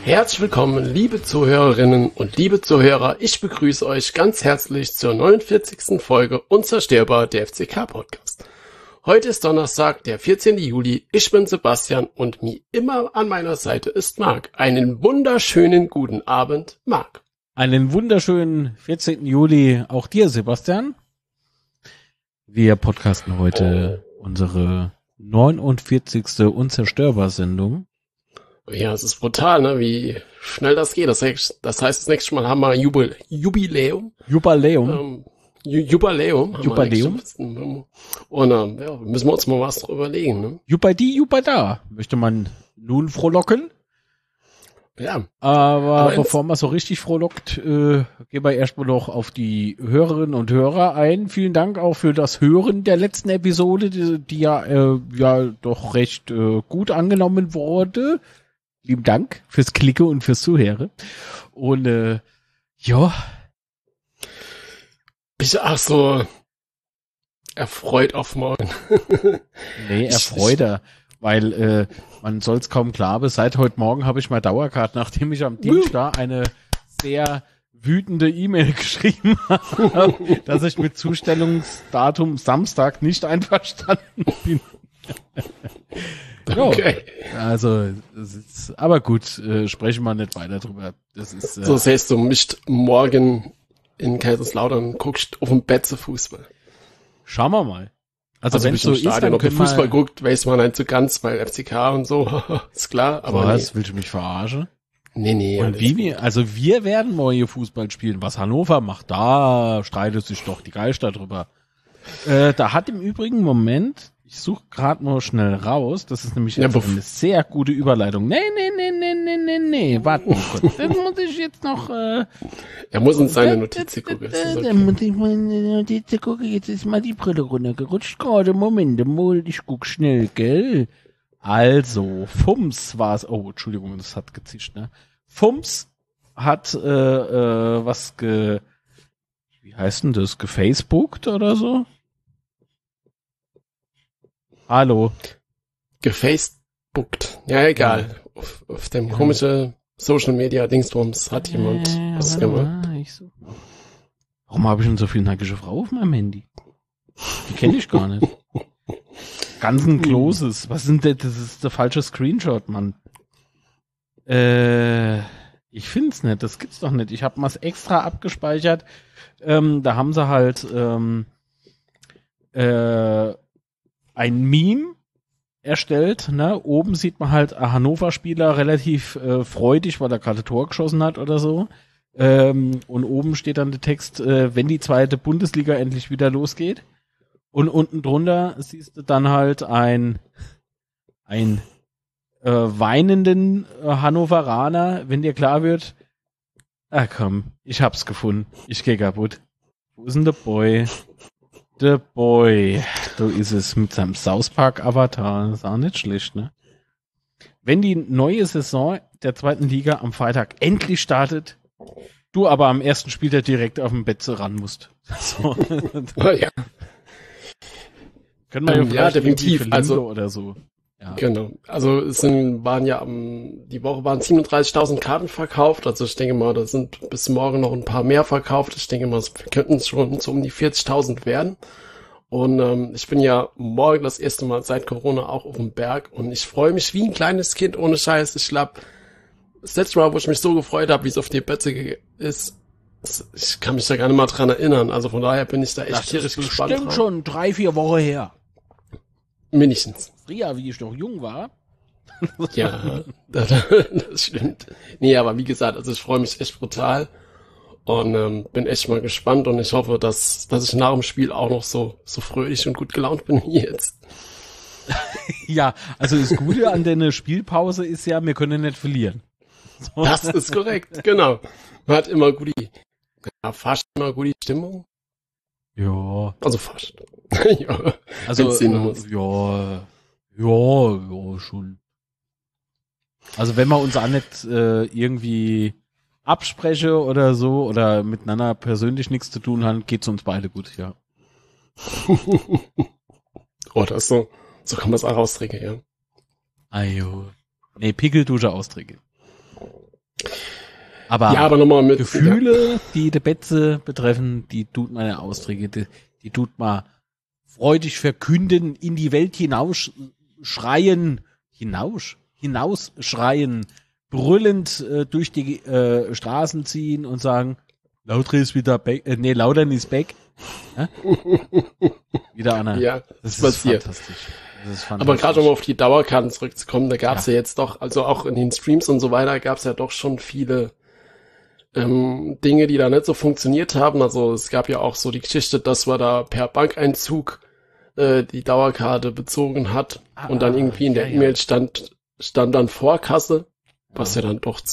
Herzlich willkommen, liebe Zuhörerinnen und liebe Zuhörer. Ich begrüße euch ganz herzlich zur 49. Folge Unzerstörbar, der FCK-Podcast. Heute ist Donnerstag, der 14. Juli. Ich bin Sebastian und wie immer an meiner Seite ist Marc. Einen wunderschönen guten Abend, Marc. Einen wunderschönen 14. Juli auch dir, Sebastian. Wir podcasten heute unsere 49. Unzerstörbar-Sendung. Ja, es ist brutal, ne? Wie schnell das geht. Das heißt, das nächste Mal haben wir Jubiläum. Jubiläum. Und ja, müssen wir uns mal was drüber überlegen, ne? Jubadi, jubada. Möchte man nun frohlocken? Ja. Aber bevor man so richtig frohlockt, gehen wir erstmal noch auf die Hörerinnen und Hörer ein. Vielen Dank auch für das Hören der letzten Episode, die ja doch recht gut angenommen wurde. Lieben Dank fürs Klicken und fürs Zuhören. Und ja. Bist du auch so erfreut auf morgen? Nee, erfreuter. Weil man soll es kaum glauben, seit heute Morgen habe ich mal Dauerkarte, nachdem ich am Dienstag eine sehr wütende E-Mail geschrieben habe, dass ich mit Zustellungsdatum Samstag nicht einverstanden bin. Okay. Also, aber gut, sprechen wir nicht weiter drüber. Das ist, so säßt du mich morgen in Kaiserslautern und guckst auf dem Bett zu Fußball. Schauen wir mal. Also wenn es so ist, dann ob du Fußball guckt, weiß man nicht so ganz, weil FCK und so, ist klar. Aber was, willst du mich verarschen? Nee. Und wir werden morgen Fußball spielen. Was Hannover macht, da streitet sich doch die Geister drüber. Da hat im Übrigen, Moment, ich suche gerade mal schnell raus, das ist nämlich jetzt eine sehr gute Überleitung. Nee, warte mal kurz, das muss ich jetzt noch... Er muss in seine Notizen gucken. Dann muss ich mal in die Notizen gucken, jetzt ist mal die Brille runtergerutscht gerade, Moment, ich guck schnell, gell? Also, Fums war's, oh, Entschuldigung, das hat gezischt, ne? Fums hat wie heißt denn das, gefacebookt oder so? Hallo. Gefacebookt. Ja, egal. Ja. Auf dem komischen Social Media Dingsbums hat jemand was gemacht. Warum habe ich denn so viel nackige Frau auf meinem Handy? Die kenne ich gar nicht. Ganzen Closes. Was sind denn, das ist der falsche Screenshot, Mann. Ich find's nicht, das gibt's doch nicht. Ich habe mal's extra abgespeichert. Da haben sie halt ein Meme erstellt, ne? Oben sieht man halt einen Hannover-Spieler relativ freudig, weil er gerade Tor geschossen hat oder so. Und oben steht dann der Text, wenn die zweite Bundesliga endlich wieder losgeht. Und unten drunter siehst du dann halt ein weinenden Hannoveraner, wenn dir klar wird, komm, ich hab's gefunden, ich geh kaputt. Wo ist denn der Boy? The Boy. So ist es mit seinem South Park Avatar. Das ist auch nicht schlecht, ne? Wenn die neue Saison der zweiten Liga am Freitag endlich startet, du aber am ersten Spieltag direkt auf dem Bett ran musst. So. Ja. Können wir ja definitiv. Also oder so. Ja. Genau. Also die Woche waren 37.000 Karten verkauft. Also ich denke mal, da sind bis morgen noch ein paar mehr verkauft. Ich denke mal, es könnten schon so um die 40.000 werden. Und ich bin ja morgen das erste Mal seit Corona auch auf dem Berg und ich freue mich wie ein kleines Kind, ohne Scheiß. Ich glaube, das letzte Mal, wo ich mich so gefreut habe, wie es auf die Plätze ist, ich kann mich da gar nicht mal dran erinnern. Also von daher bin ich da echt tierisch gespannt. Das stimmt schon 3-4 Wochen her. Mindestens. Früher, wie ich noch jung war. Ja, das stimmt. Nee, aber wie gesagt, also ich freue mich echt brutal und bin echt mal gespannt und ich hoffe, dass ich nach dem Spiel auch noch so fröhlich und gut gelaunt bin wie jetzt. Ja, also das Gute an der Spielpause ist ja, wir können nicht verlieren. So. Das ist korrekt, genau. Man hat immer fast immer gute Stimmung. Ja. Also fast. Ja. Also, ja, schon. Also wenn wir uns auch nicht irgendwie absprechen oder so oder miteinander persönlich nichts zu tun haben, geht's uns beide gut, ja. Oh, das ist so kann man es auch ausdrücken, ja. Ajo. Nee, Pickeldusche ausdrücken. Aber, ja, aber nochmal mit Gefühle, die die Betze betreffen, die tut man ja ausdrücken, die tut man freudig verkünden, in die Welt hinausschreien, brüllend durch die Straßen ziehen und sagen, Lautern ist wieder back, Lautern ist back. Wieder einer. Ja, das ist fantastisch. Aber gerade um auf die Dauerkarten zurückzukommen, da gab es ja jetzt doch, also auch in den Streams und so weiter, gab es ja doch schon viele Dinge, die da nicht so funktioniert haben. Also es gab ja auch so die Geschichte, dass man da per Bankeinzug die Dauerkarte bezogen hat und dann irgendwie in der E-Mail stand dann Vorkasse, was ja dann doch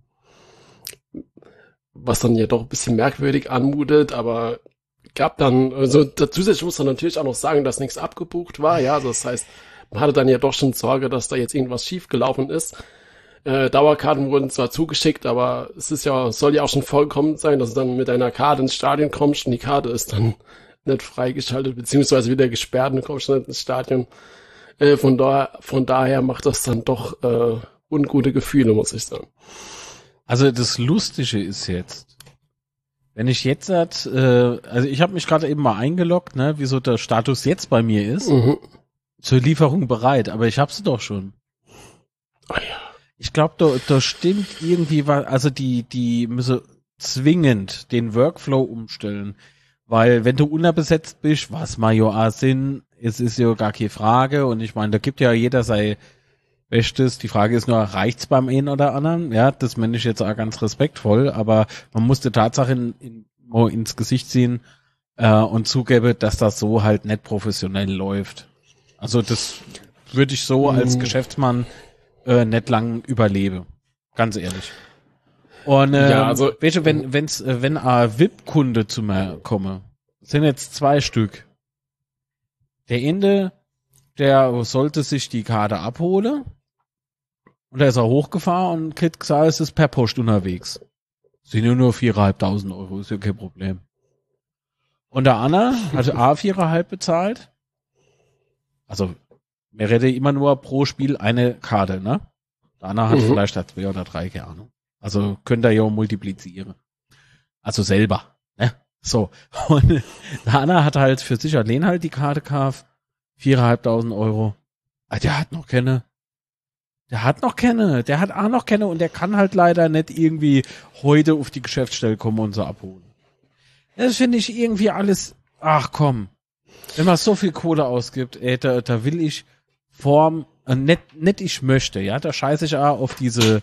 was dann ja doch ein bisschen merkwürdig anmutet, aber gab dann, also zusätzlich muss man natürlich auch noch sagen, dass nichts abgebucht war, ja, also das heißt, man hatte dann ja doch schon Sorge, dass da jetzt irgendwas schiefgelaufen ist. Dauerkarten wurden zwar zugeschickt, aber soll ja auch schon vollkommen sein, dass du dann mit deiner Karte ins Stadion kommst und die Karte ist dann nicht freigeschaltet, beziehungsweise wieder gesperrt und du kommst nicht ins Stadion. Von daher macht das dann doch ungute Gefühle, muss ich sagen. Also das Lustige ist jetzt, wenn ich jetzt also ich habe mich gerade eben mal eingeloggt, ne, wieso der Status jetzt bei mir ist, zur Lieferung bereit, aber ich habe sie doch schon. Oh ja. Ich glaube, da stimmt irgendwie was, also die müssen zwingend den Workflow umstellen, weil wenn du unterbesetzt bist, was mal ja Sinn, es ist ja gar keine Frage und ich meine, da gibt ja jeder sein Bestes. Die Frage ist nur, reicht's beim einen oder anderen? Ja, das meine ich jetzt auch ganz respektvoll, aber man muss die Tatsache ins Gesicht ziehen und zugeben, dass das so halt nicht professionell läuft. Also das würde ich so als Geschäftsmann nicht lang überlebe. Ganz ehrlich. Und ja, also, weißt du, wenn ein VIP-Kunde zu mir komme, sind jetzt 2 Stück. Der Ende, der sollte sich die Karte abholen und da ist er hochgefahren und kriegt gesagt, es ist per Post unterwegs. Sind ja nur 4.500 €, ist ja kein Problem. Und der Anna hat A 4,5 bezahlt. Also, wir reden immer nur pro Spiel eine Karte, ne? Der Anna hat vielleicht 2 oder 3, keine Ahnung. Also, könnt ihr ja multiplizieren. Also selber, ne? So. Und der Anna hat halt für sich allein halt die Karte gekauft. 4.500 €. Ah, der hat noch keine. Der hat auch noch keine und der kann halt leider nicht irgendwie heute auf die Geschäftsstelle kommen und so abholen. Das finde ich irgendwie alles, ach komm, wenn man so viel Kohle ausgibt, da will ich nicht ich möchte, ja, da scheiße ich auch auf diese,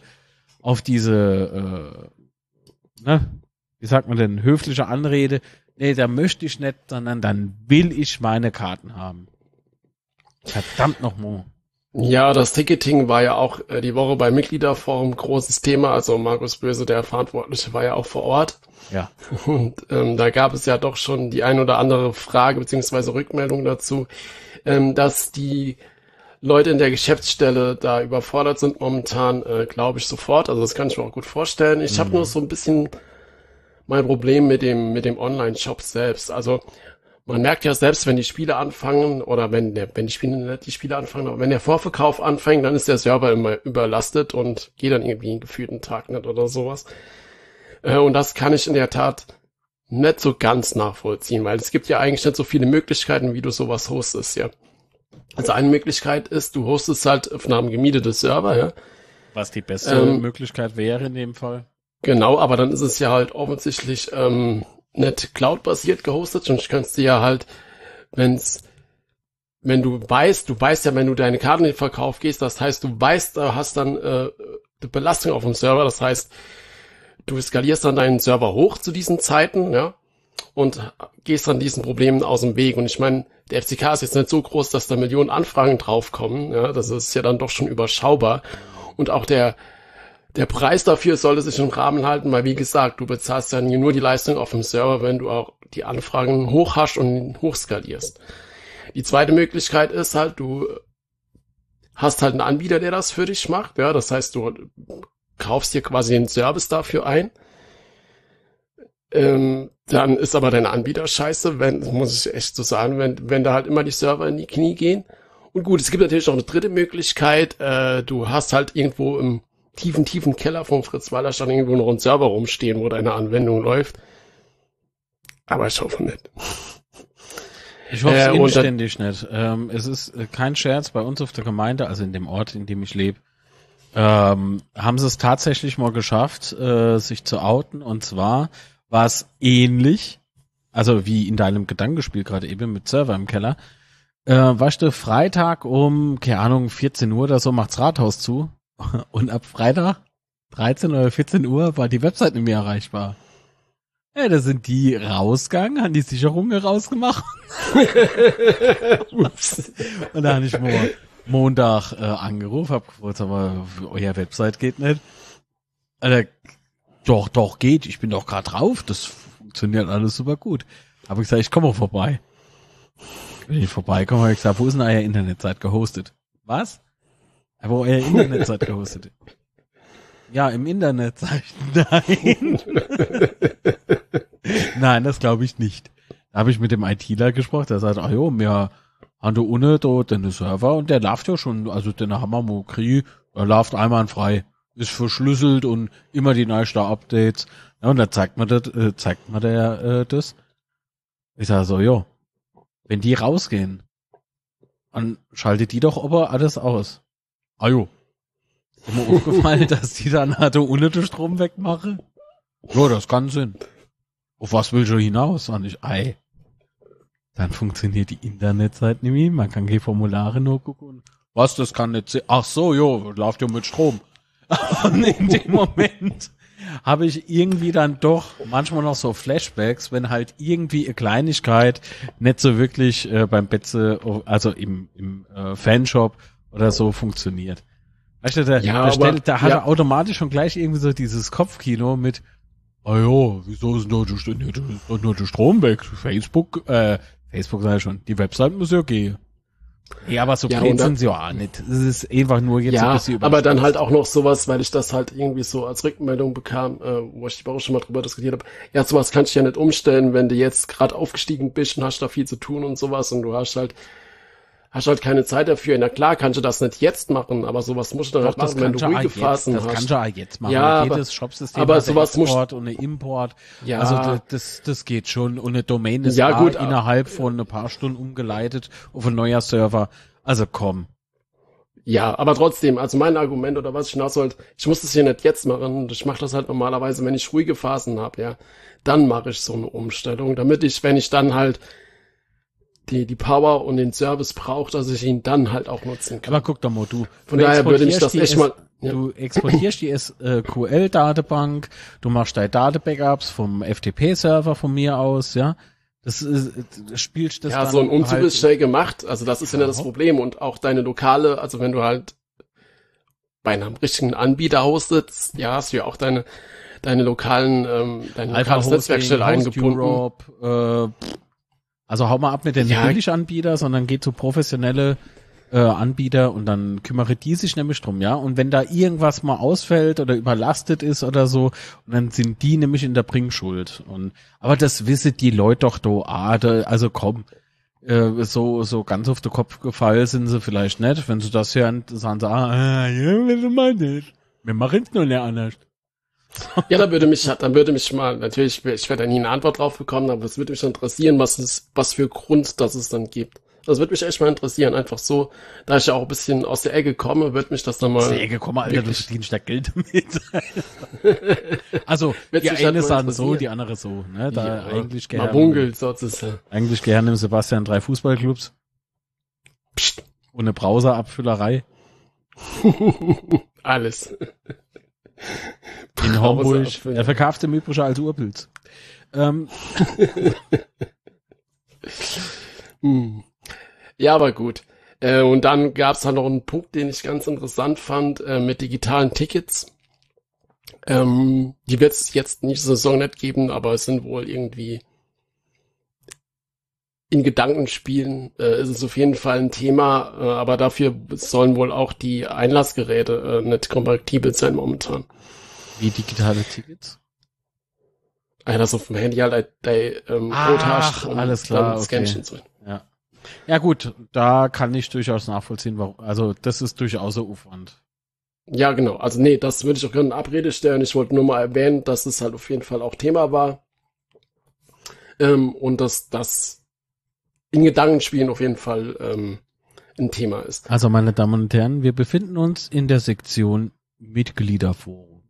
wie sagt man denn, höfliche Anrede, nee, da möchte ich nicht, sondern dann will ich meine Karten haben. Verdammt nochmal. Ja, das Ticketing war ja auch die Woche beim Mitgliederforum großes Thema. Also Markus Böse, der Verantwortliche, war ja auch vor Ort. Ja. Und da gab es ja doch schon die ein oder andere Frage beziehungsweise Rückmeldung dazu, dass die Leute in der Geschäftsstelle da überfordert sind momentan, glaube ich sofort. Also das kann ich mir auch gut vorstellen. Ich habe nur so ein bisschen mein Problem mit dem Online-Shop selbst. Also man merkt ja selbst, wenn die Spiele anfangen oder wenn die Spiele nicht die Spiele anfangen, aber wenn der Vorverkauf anfängt, dann ist der Server immer überlastet und geht dann irgendwie einen gefühlten Tag nicht oder sowas. Und das kann ich in der Tat nicht so ganz nachvollziehen, weil es gibt ja eigentlich nicht so viele Möglichkeiten, wie du sowas hostest, ja. Also eine Möglichkeit ist, du hostest halt auf einem gemieteten Server, ja. Was die beste Möglichkeit wäre in dem Fall. Genau, aber dann ist es ja halt offensichtlich nicht Cloud-basiert gehostet und ich könnte dir ja halt, wenn du weißt ja, wenn du deine Karten in den Verkauf gehst, das heißt, du weißt, da hast dann die Belastung auf dem Server, das heißt, du skalierst dann deinen Server hoch zu diesen Zeiten, ja, und gehst dann diesen Problemen aus dem Weg. Und ich meine, der FCK ist jetzt nicht so groß, dass da Millionen Anfragen draufkommen, ja, das ist ja dann doch schon überschaubar. Und auch der Preis dafür sollte sich im Rahmen halten, weil wie gesagt, du bezahlst dann nur die Leistung auf dem Server, wenn du auch die Anfragen hoch hast und hochskalierst. Die zweite Möglichkeit ist halt, du hast halt einen Anbieter, der das für dich macht, ja, das heißt, du kaufst dir quasi den Service dafür ein. Dann ist aber dein Anbieter scheiße, muss ich echt so sagen, wenn da halt immer die Server in die Knie gehen. Und gut, es gibt natürlich auch eine dritte Möglichkeit, du hast halt irgendwo im tiefen Keller vom Fritz-Walter Stadion irgendwo noch ein Server rumstehen, wo deine Anwendung läuft. Aber ich hoffe nicht. Ich hoffe es inständig nicht. Es ist kein Scherz, bei uns auf der Gemeinde, also in dem Ort, in dem ich lebe, haben sie es tatsächlich mal geschafft, sich zu outen. Und zwar war es ähnlich, also wie in deinem Gedankenspiel gerade eben mit Server im Keller. Weißt du, Freitag um, keine Ahnung, 14 Uhr oder so macht's Rathaus zu. Und ab Freitag 13 oder 14 Uhr war die Website nicht mehr erreichbar. Ja, da sind die rausgegangen, haben die Sicherungen rausgemacht. Und da habe ich Montag angerufen, hab gefragt, aber euer Website geht nicht. Doch, geht, ich bin doch gerade drauf, das funktioniert alles super gut. Habe ich gesagt, ich komme auch vorbei. Wenn ich vorbeikomme, habe ich gesagt, wo ist denn euer Internetseite gehostet? Was? Wo euer Internetseite gehostet? Ja, im Internet, sag ich, nein. Nein, das glaube ich nicht. Da habe ich mit dem ITler gesprochen, der sagt, wir haben da ohne den Server und der läuft ja schon, also den haben wir mal gekriegt, der läuft einwandfrei, ist verschlüsselt und immer die neuesten Updates. Ja, und da zeigt man das. Ich sage so, wenn die rausgehen, dann schaltet die doch aber alles aus. Ist mir aufgefallen, dass die dann halt ohne den Strom wegmachen? Ja, das kann Sinn. Auf was will ich hinaus? Sag ich, dann funktioniert die Internetseite nicht mehr. Man kann keine Formulare nur gucken. Was, das kann nicht sein? Ach so, läuft ja mit Strom. Und in dem Moment habe ich irgendwie dann doch manchmal noch so Flashbacks, wenn halt irgendwie eine Kleinigkeit nicht so wirklich beim Betze, also im Fanshop oder so funktioniert. Weißt du, da hat er automatisch schon gleich irgendwie so dieses Kopfkino mit, wieso ist denn nur der Strom weg? Facebook sag ich schon, die Website muss ja gehen. Ja, aber so blöd sind sie ja auch nicht. Es ist einfach nur jetzt ein bisschen aber dann halt auch noch sowas, weil ich das halt irgendwie so als Rückmeldung bekam, wo ich die Woche schon mal drüber diskutiert habe. Ja, sowas kannst du ja nicht umstellen, wenn du jetzt gerade aufgestiegen bist und hast da viel zu tun und sowas und du hast halt keine Zeit dafür. Na klar, kannst du das nicht jetzt machen, aber sowas musst du dann halt machen, wenn du ruhige Phasen hast. Das kannst du auch jetzt machen. Ja, jedes Shopsystem aber hat sowas Export und eine Import. Ja. Also das geht schon. Und eine Domain ist gut, innerhalb von ein paar Stunden umgeleitet auf ein neuer Server. Also komm. Ja, aber trotzdem, also mein Argument oder was ich hinaus wollte, ich muss das hier nicht jetzt machen. Ich mache das halt normalerweise, wenn ich ruhige Phasen habe, ja. Dann mache ich so eine Umstellung, damit wenn ich dann halt die Power und den Service braucht, dass ich ihn dann halt auch nutzen kann. Aber guck doch mal, von daher würde mich das echt mal... Ja. Du exportierst die SQL-Datenbank, du machst deine Datenbackups vom FTP-Server von mir aus, ja. Das spielst das ja, dann so ein Umzug halt ist schnell gemacht, also das ist ja nicht das Problem. Und auch deine lokale, also wenn du halt bei einem richtigen Anbieter hostest, ja, hast du ja auch dein lokales Netzwerk schnell eingebunden. Europe, also hau mal ab mit den Billiganbieter, sondern geh zu professionelle Anbieter und dann kümmere die sich nämlich drum, ja. Und wenn da irgendwas mal ausfällt oder überlastet ist oder so, und dann sind die nämlich in der Bringschuld. Aber das wissen die Leute doch also komm, so ganz auf den Kopf gefallen sind sie vielleicht nicht. Wenn sie das hören, sagen sie, wir machen es nur nicht anders. Ja, dann würde mich mal, natürlich, ich werde da nie eine Antwort drauf bekommen, aber es würde mich interessieren, was für Grund das es dann gibt. Das würde mich echt mal interessieren, einfach so, da ich ja auch ein bisschen aus der Ecke komme, wird mich das dann mal... Aus der Ecke komme, Alter, du verdienst da Geld damit. Also, die eine sagen so, die andere so, ne, da eigentlich gerne... Man bungelt sozusagen. Eigentlich gerne im Sebastian 3 Fußballclubs. Psst. Ohne Browserabfüllerei. Alles. In Homburg. Er verkauft im Übrigen als Urpilz. Ja, aber gut. Und dann gab es halt noch einen Punkt, den ich ganz interessant fand, mit digitalen Tickets. Die wird es jetzt nicht so Saison nicht geben, aber es sind wohl irgendwie in Gedankenspielen ist es auf jeden Fall ein Thema, aber dafür sollen wohl auch die Einlassgeräte nicht kompatibel sein momentan. Wie digitale Tickets? Das auf dem Handy halt Code hast und alles klar, dann scannst und so. Ja. Ja gut, da kann ich durchaus nachvollziehen, warum. Also das ist durchaus ein Aufwand. Ja, genau. Also nee, das würde ich auch gerne in Abrede stellen. Ich wollte nur mal erwähnen, dass es halt auf jeden Fall auch Thema war. Und dass das in Gedankenspielen auf jeden Fall ein Thema ist. Also, meine Damen und Herren, wir befinden uns in der Sektion Mitgliederforum.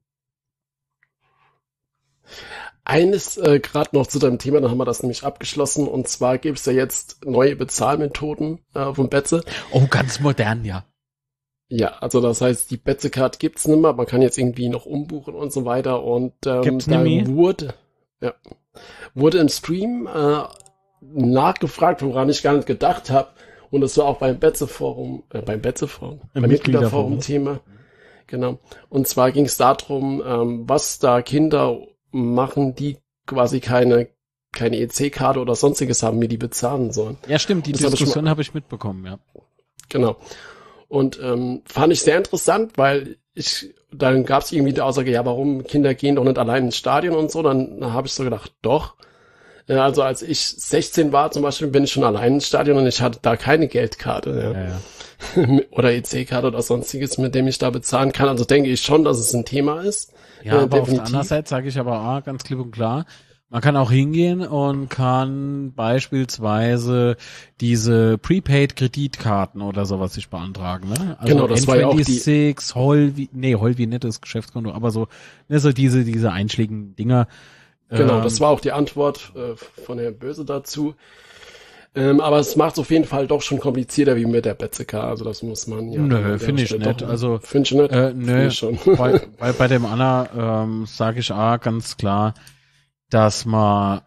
Eines gerade noch zu deinem Thema, dann haben wir das nämlich abgeschlossen. Und zwar gibt es ja jetzt neue Bezahlmethoden von Betze. Oh, ganz modern, ja. Ja, also das heißt, die Betze-Card gibt's nicht mehr. Man kann jetzt irgendwie noch umbuchen und so weiter. Und Gibt's da nicht mehr? wurde im Stream nachgefragt, woran ich gar nicht gedacht habe. Und das war auch beim Betze-Forum, beim Mitgliederforum Thema. Genau. Und zwar ging es darum, was da Kinder machen, die quasi keine EC-Karte oder sonstiges haben, wie die bezahlen sollen. Ja, stimmt, die Das Diskussion habe ich mitbekommen, ja. Genau. Und fand ich sehr interessant, weil dann gab es irgendwie die Aussage, ja, warum Kinder gehen doch nicht allein ins Stadion und so. Dann habe ich so gedacht, doch. Also als ich 16 war zum Beispiel, bin ich schon allein ins Stadion und ich hatte da keine Geldkarte. Ja. Oder EC-Karte oder sonstiges, mit dem ich da bezahlen kann. Also denke ich schon, dass es ein Thema ist. Ja, aber definitiv. auf der anderen Seite sage ich aber ganz klipp und klar, man kann auch hingehen und kann beispielsweise diese Prepaid-Kreditkarten oder sowas sich beantragen, ne? Also genau, das war ja auch die N26, Holvi nicht das Geschäftskonto, aber so, ne, so diese einschlägigen Dinger. Genau, das war auch die Antwort von Herrn Böse dazu. Aber es macht es auf jeden Fall doch schon komplizierter wie mit der Betze-Card. Also das muss man ja. Nö, finde ich nicht. Also finde ich nicht. Nö, ich schon. weil bei dem Anna sage ich ganz klar, dass man,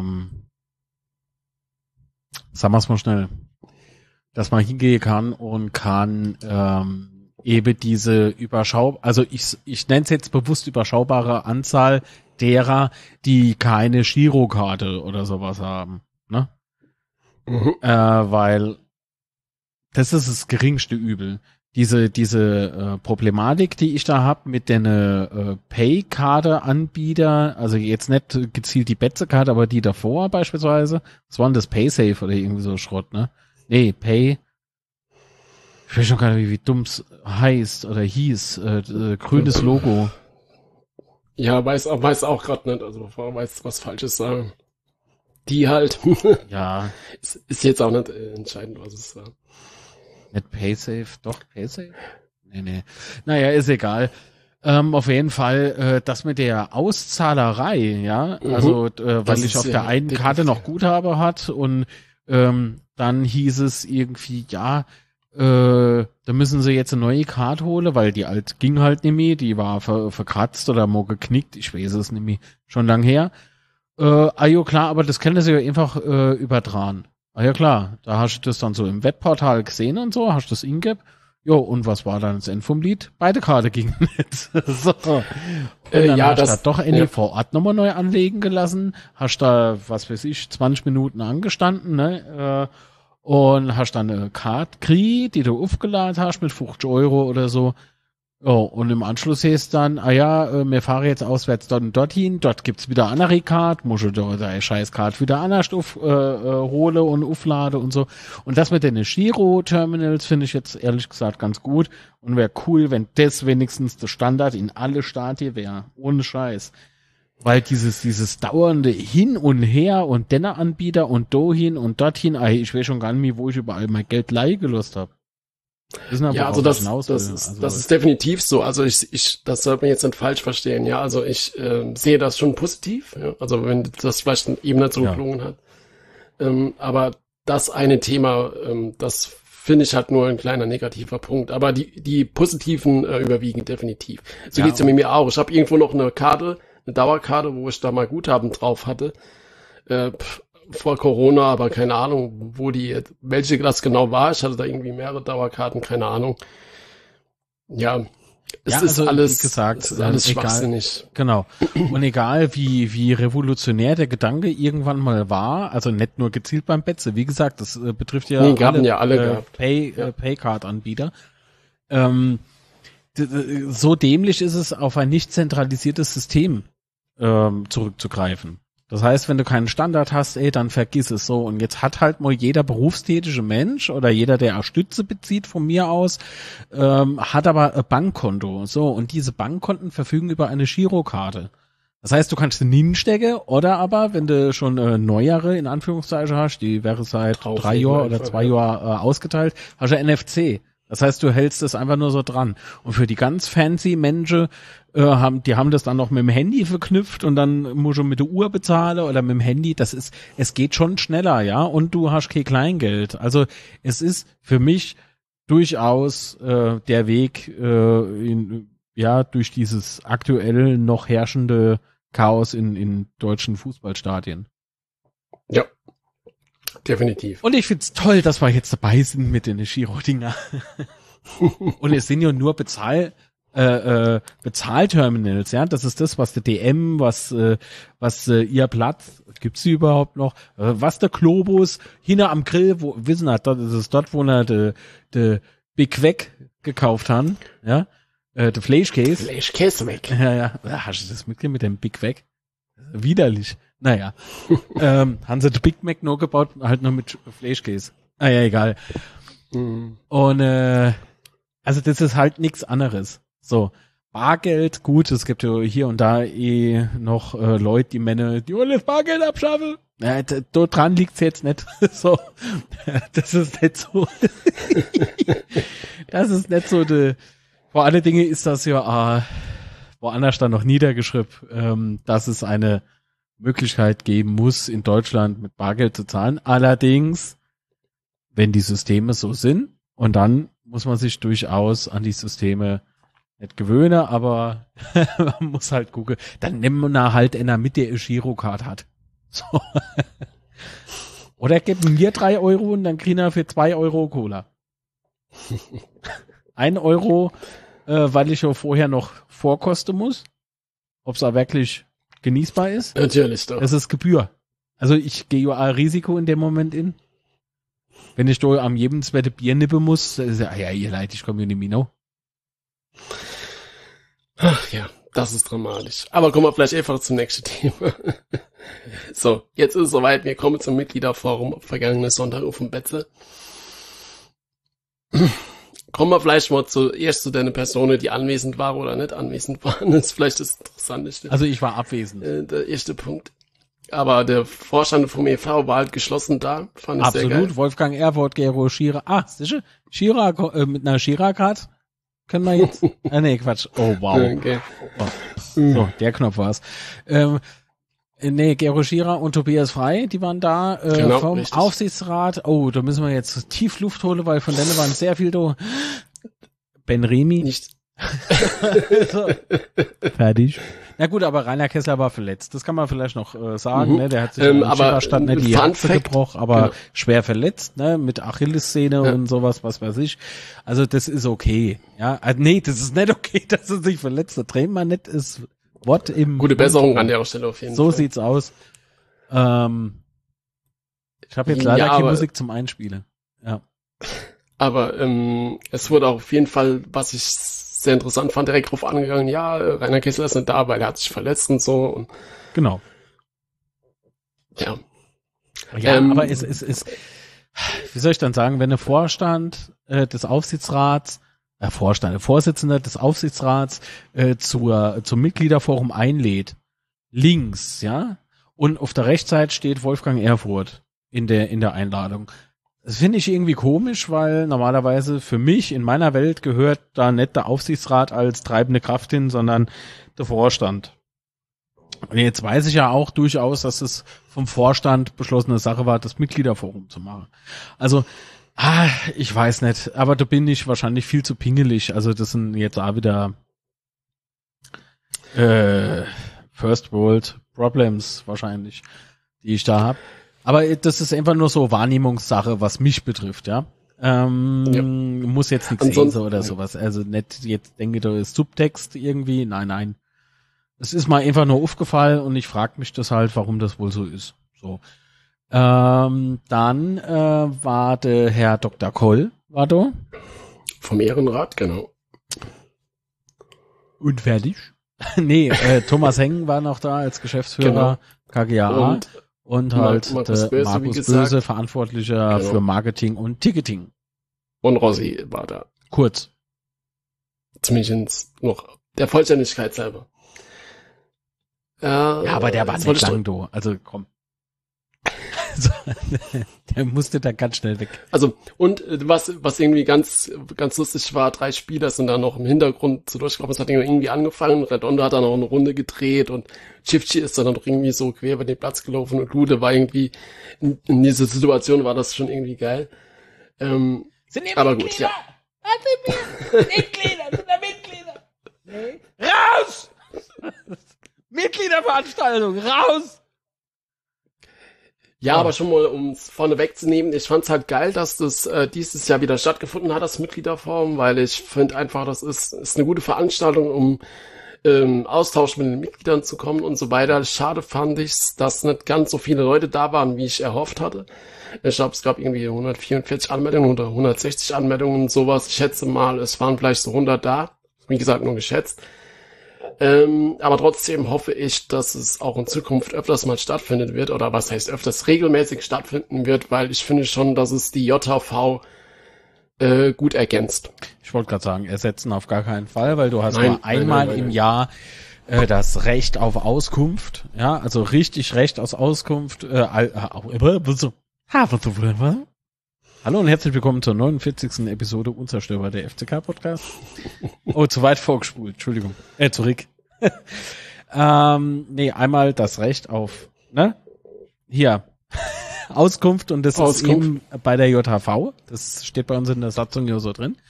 sagen wir es mal schnell, dass man hingehen kann und kann eben diese also ich nenne es jetzt bewusst überschaubare Anzahl derer, die keine Girokarte oder sowas haben, ne? Mhm. Weil das ist das geringste Übel. Diese Problematik, die ich da hab mit den Pay-Karte-Anbieter, also jetzt nicht gezielt die Betze-Karte, aber die davor beispielsweise, was war denn das PaySafe oder irgendwie so Schrott, ne? Nee, Pay, ich weiß schon gar nicht, wie dumm's heißt oder hieß, grünes Logo. Ja, weiß auch gerade nicht, also bevor weiß was Falsches sagen. Die halt. Ja. Ist jetzt auch nicht entscheidend, was es war. Nicht PaySafe, doch PaySafe? Nee. Naja, ist egal. Auf jeden Fall, das mit der Auszahlerei, ja, also weil ich auf der einen Karte noch Guthabe hat und dann hieß es irgendwie, ja, da müssen sie jetzt eine neue Karte holen, weil die alt ging halt nicht mehr, die war verkratzt oder mal geknickt, ich weiß es nicht mehr, schon lang her. Jo klar, aber das können sie ja einfach übertragen. Ja klar, da hast du das dann so im Webportal gesehen und so, hast du das ingeb. Jo, und was war dann das Ende vom Lied? Beide Karte gingen nicht. So. Und dann ja, hast du da doch Ende vor Ort nochmal neu anlegen gelassen, hast da, was weiß ich, 20 Minuten angestanden, ne? Und hast dann eine Karte gekriegt, die du aufgeladen hast mit 50 Euro oder so. Oh, und im Anschluss heißt dann, wir fahren jetzt auswärts dort und dorthin, dort gibt's wieder eine andere Karte, musst du da deine Scheißkarte wieder anders hole und auflade und so. Und das mit den Giro-Terminals finde ich jetzt ehrlich gesagt ganz gut und wäre cool, wenn das wenigstens der Standard in alle Stadien wäre. Ohne Scheiß. Weil dieses dauernde Hin und Her und denner Anbieter und dohin und dorthin, ich weiß schon gar nicht mehr, wo ich überall mein Geld leihen gelöst habe. Ja, also das ist definitiv so. Also das sollte man jetzt nicht falsch verstehen. Ja, also ich sehe das schon positiv. Ja? Also wenn das vielleicht eben nicht so geklungen hat. Aber das eine Thema, das finde ich halt nur ein kleiner negativer Punkt. Aber die positiven überwiegen definitiv. So geht's ja mit mir auch. Ich habe irgendwo noch eine Dauerkarte, wo ich da mal Guthaben drauf hatte. Vor Corona, aber keine Ahnung, welche das genau war. Ich hatte da irgendwie mehrere Dauerkarten, keine Ahnung. Ja, es ist alles, wie gesagt, es ist alles schwachsinnig. Genau. Und egal, wie revolutionär der Gedanke irgendwann mal war, also nicht nur gezielt beim Betze, wie gesagt, das betrifft ja alle Paycard-Anbieter. So dämlich ist es, auf ein nicht zentralisiertes System zurückzugreifen. Das heißt, wenn du keinen Standard hast, dann vergiss es so. Und jetzt hat halt mal jeder berufstätige Mensch oder jeder, der auch Stütze bezieht von mir aus, hat aber ein Bankkonto. So, und diese Bankkonten verfügen über eine Girokarte. Das heißt, du kannst sie hinstecken oder aber, wenn du schon neuere, in Anführungszeichen hast, die wäre seit 3 Jahren oder 2 Jahren ausgeteilt, hast du NFC. Das heißt, du hältst es einfach nur so dran. Und für die ganz fancy Menschen, die haben das dann noch mit dem Handy verknüpft und dann musst du mit der Uhr bezahlen oder mit dem Handy. Es geht schon schneller, ja. Und du hast kein Kleingeld. Also es ist für mich durchaus der Weg durch dieses aktuell noch herrschende Chaos in deutschen Fußballstadien. Ja, definitiv. Und ich find's toll, dass wir jetzt dabei sind mit den Giro-Dinger. Und es sind ja nur Bezahlterminals, ja. Das ist das, was der DM, was ihr Platz, gibt's die überhaupt noch? Was der Globus, hinter am Grill, wo, wissen wir, das ist dort, wo er de Big Weg gekauft haben, ja. Der Fleischkäse. Fleischkäse weg. Ja. Hast du das mitgekriegt mit dem Big Mac? Widerlich. Naja. Haben sie den Big Mac nur gebaut, halt nur mit Fleischkäse. Ja, egal. Mhm. Und also das ist halt nichts anderes. So, Bargeld, gut, es gibt ja hier und da noch Leute, die wollen das Bargeld abschaffen. Ja, dort dran liegt's jetzt nicht. So, das ist nicht so. Das ist nicht so vor allen Dingen ist das ja woanders dann noch niedergeschrieben, dass es eine Möglichkeit geben muss, in Deutschland mit Bargeld zu zahlen. Allerdings, wenn die Systeme so sind, und dann muss man sich durchaus an die Systeme nicht gewöhnen, aber man muss halt gucken, dann nimmt man halt einer mit, der eine Girocard hat. So. Oder geben mir 3 Euro und dann kriegen wir für 2 Euro Cola. 1 Euro, weil ich ja vorher noch vorkosten muss, ob es auch wirklich genießbar ist. Natürlich doch. Es ist Gebühr. Also ich gehe ja ein Risiko in dem Moment in. Wenn ich da am jedem zweite Bier nippen muss, ist ja, ihr Leid, ich komme ja nicht mehr noch. Ach ja, das ist dramatisch. Aber kommen wir vielleicht einfach zum nächsten Thema. So, jetzt ist es soweit. Wir kommen zum Mitgliederforum vergangenen Sonntag auf dem Betze. Kommen wir vielleicht mal zuerst zu deiner Person, die anwesend war oder nicht anwesend war. Das ist vielleicht das Interessanteste. Also ich war abwesend. Der erste Punkt. Aber der Vorstand vom e.V. war halt geschlossen da. Fand ich absolut, sehr geil. Wolfgang Erfurt, Gero Schira. Sicher? Schira, mit einer Schira-Card? Können wir jetzt? Nee, Quatsch. Oh, wow. Okay. Oh. So, der Knopf war's. Gero Schira und Tobias Frey, die waren da Genau, vom richtig. Aufsichtsrat. Oh, da müssen wir jetzt tief Luft holen, weil von denen waren sehr viel da. Ben Remy. Nicht. So. Fertig. Na gut, aber Rainer Kessler war verletzt. Das kann man vielleicht noch sagen. Ne? Der hat sich in Schillerstadt nicht die Hand gebrochen, aber genau. Schwer verletzt, ne? Mit Achillessehne und sowas, was weiß ich. Also das ist okay. Ja, nee, das ist nicht okay, dass er sich verletzt. Da drehen wir nicht das Wort im... Gute Besserung an der Stelle auf jeden Fall. So sieht's aus. Ich habe jetzt leider keine Musik zum Einspielen. Ja. Aber es wurde auch auf jeden Fall, was ich sehr interessant fand, direkt drauf angegangen, ja, Rainer Kessler ist nicht da, weil er hat sich verletzt und so. Und genau. Ja. Ja, aber es ist, wie soll ich dann sagen, wenn der Vorstand des Aufsichtsrats, der Vorsitzende des Aufsichtsrats zum Mitgliederforum einlädt, links, ja, und auf der Rechtsseite steht Wolfgang Erfurt in der Einladung. Das finde ich irgendwie komisch, weil normalerweise für mich in meiner Welt gehört da nicht der Aufsichtsrat als treibende Kraft hin, sondern der Vorstand. Und jetzt weiß ich ja auch durchaus, dass es vom Vorstand beschlossene Sache war, das Mitgliederforum zu machen. Also, ich weiß nicht, aber da bin ich wahrscheinlich viel zu pingelig. Also das sind jetzt auch wieder First World Problems wahrscheinlich, die ich da habe. Aber das ist einfach nur so Wahrnehmungssache, was mich betrifft, ja. Muss jetzt nichts sehen so oder sowas. Also nicht jetzt denke, da ist Subtext irgendwie. Nein. Es ist mal einfach nur aufgefallen und ich frage mich das halt, warum das wohl so ist. So. Dann war der Herr Dr. Koll, war da. Vom Ehrenrat, genau. Und fertig. Nee, Thomas Heng war noch da als Geschäftsführer KGaA und halt Markus Böse, Markus Böse, Verantwortlicher für Marketing und Ticketing. Und Rossi war da. Kurz. Zumindest noch der Vollständigkeit selber. Ja, aber der war nicht lang, du. Also komm. Also, der musste da ganz schnell weg. Also, und was irgendwie ganz lustig war, 3 Spieler sind da noch im Hintergrund so durchgelaufen. Es hat irgendwie angefangen. Redondo hat dann noch eine Runde gedreht und Chifchi ist dann noch irgendwie so quer über den Platz gelaufen und Lude war irgendwie, in dieser Situation war das schon irgendwie geil. Aber gut, ja. Mitglieder, sind da Mitglieder? Nee. Raus! Mitgliederveranstaltung, raus! Ja, aber schon mal, um es vorne wegzunehmen, ich fand's halt geil, dass das dieses Jahr wieder stattgefunden hat, das Mitgliederforum, weil ich finde einfach, das ist eine gute Veranstaltung, um Austausch mit den Mitgliedern zu kommen und so weiter. Schade fand ich's, dass nicht ganz so viele Leute da waren, wie ich erhofft hatte. Ich glaube, es gab irgendwie 144 Anmeldungen oder 160 Anmeldungen und sowas. Ich schätze mal, es waren vielleicht so 100 da. Wie gesagt, nur geschätzt. Aber trotzdem hoffe ich, dass es auch in Zukunft öfters mal stattfinden wird, oder was heißt öfters, regelmäßig stattfinden wird, weil ich finde schon, dass es die JHV gut ergänzt. Ich wollte gerade sagen, ersetzen auf gar keinen Fall, weil du hast nur einmal im Jahr das Recht auf Auskunft, ja, also richtig Recht auf Auskunft. Hallo und herzlich willkommen zur 49. Episode Unzerstörbar, der FCK-Podcast. Oh, zu weit vorgespult, Entschuldigung. Zurück. Nee, einmal das Recht auf, ne? Hier, Auskunft und das ist eben bei der JHV. Das steht bei uns in der Satzung ja so drin.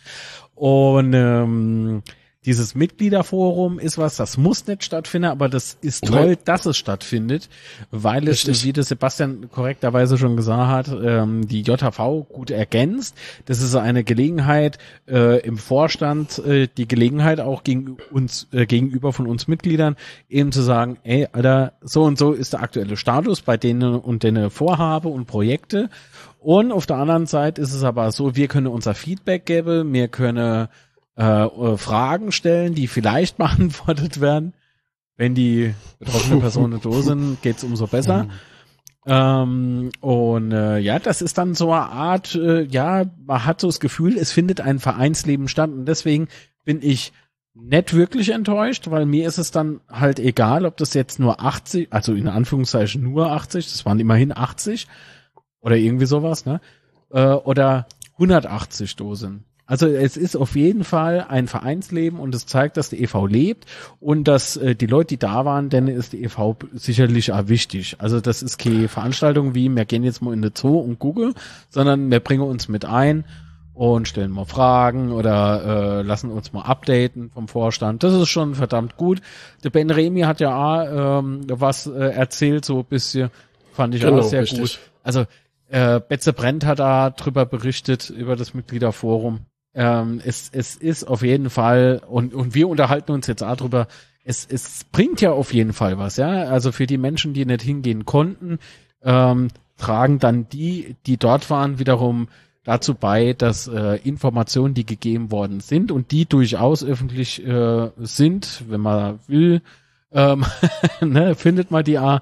Und dieses Mitgliederforum ist was, das muss nicht stattfinden, aber das ist toll, dass es stattfindet, weil es, wie der Sebastian korrekterweise schon gesagt hat, die JHV gut ergänzt. Das ist eine Gelegenheit im Vorstand, die Gelegenheit auch gegenüber von uns Mitgliedern, eben zu sagen, ey, Alter, so und so ist der aktuelle Status bei denen und denen Vorhabe und Projekte. Und auf der anderen Seite ist es aber so, wir können unser Feedback geben, wir können Fragen stellen, die vielleicht beantwortet werden. Wenn die betroffene Personen da sind, geht's umso besser. Ja, das ist dann so eine Art, man hat so das Gefühl, es findet ein Vereinsleben statt und deswegen bin ich nicht wirklich enttäuscht, weil mir ist es dann halt egal, ob das jetzt nur 80, also in Anführungszeichen nur 80, das waren immerhin 80 oder irgendwie sowas, ne? Oder 180 Dosen. Also es ist auf jeden Fall ein Vereinsleben und es zeigt, dass die e.V. lebt und dass die Leute, die da waren, denen ist die e.V. sicherlich auch wichtig. Also das ist keine Veranstaltung wie, wir gehen jetzt mal in den Zoo und gucken, sondern wir bringen uns mit ein und stellen mal Fragen oder lassen uns mal updaten vom Vorstand. Das ist schon verdammt gut. Der Ben Remy hat ja auch was erzählt, so ein bisschen, fand ich auch sehr gut. Also Betze Brent hat da drüber berichtet, über das Mitgliederforum. Es ist auf jeden Fall, und wir unterhalten uns jetzt auch drüber, es bringt ja auf jeden Fall was, ja. Also für die Menschen, die nicht hingehen konnten, tragen dann die dort waren, wiederum dazu bei, dass Informationen, die gegeben worden sind und die durchaus öffentlich sind, wenn man will, ne, findet man die auch.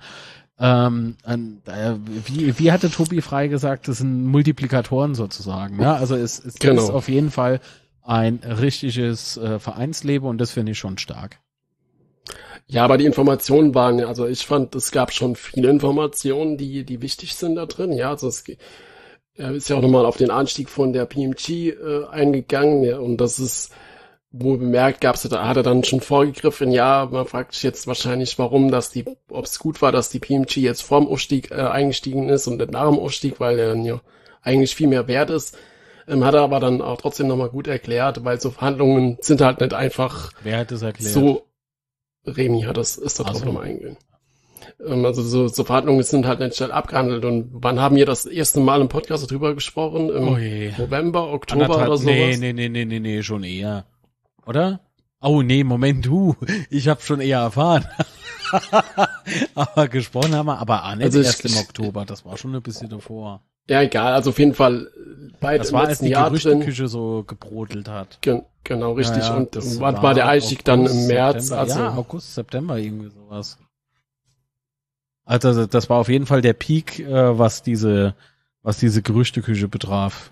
Wie hatte Tobi frei gesagt, das sind Multiplikatoren sozusagen, ja, also es ist auf jeden Fall ein richtiges Vereinsleben und das finde ich schon stark. Ja, aber die Informationen waren, also ich fand, es gab schon viele Informationen, die wichtig sind da drin, ja, also es ist ja auch nochmal auf den Anstieg von der PMG eingegangen, ja, und das ist wohl bemerkt, hat er dann schon vorgegriffen, ja, man fragt sich jetzt wahrscheinlich, warum, ob es gut war, dass die PMG jetzt vorm Aufstieg eingestiegen ist und nicht nach dem Aufstieg, weil er ja eigentlich viel mehr wert ist. Hat er aber dann auch trotzdem nochmal gut erklärt, weil so Verhandlungen sind halt nicht einfach. Wer hat das erklärt? So, Remy ist da drauf nochmal eingegangen. Also so Verhandlungen sind halt nicht schnell abgehandelt und wann haben wir das erste Mal im Podcast darüber gesprochen? Im November, Oktober oder sowas? Nee, schon eher. Oder? Oh nee, Moment, ich habe schon eher erfahren. Aber gesprochen haben wir, aber auch nicht erst im Oktober, das war schon ein bisschen davor. Ja, egal, also auf jeden Fall beide Das im war, als letzten die Jahr drin. Gerüchteküche so gebrodelt hat. Genau, richtig. Ja, Und das wann war der Einstieg dann im März? September, Also ja, August, September, irgendwie sowas. Also das war auf jeden Fall der Peak, was diese Gerüchteküche betraf.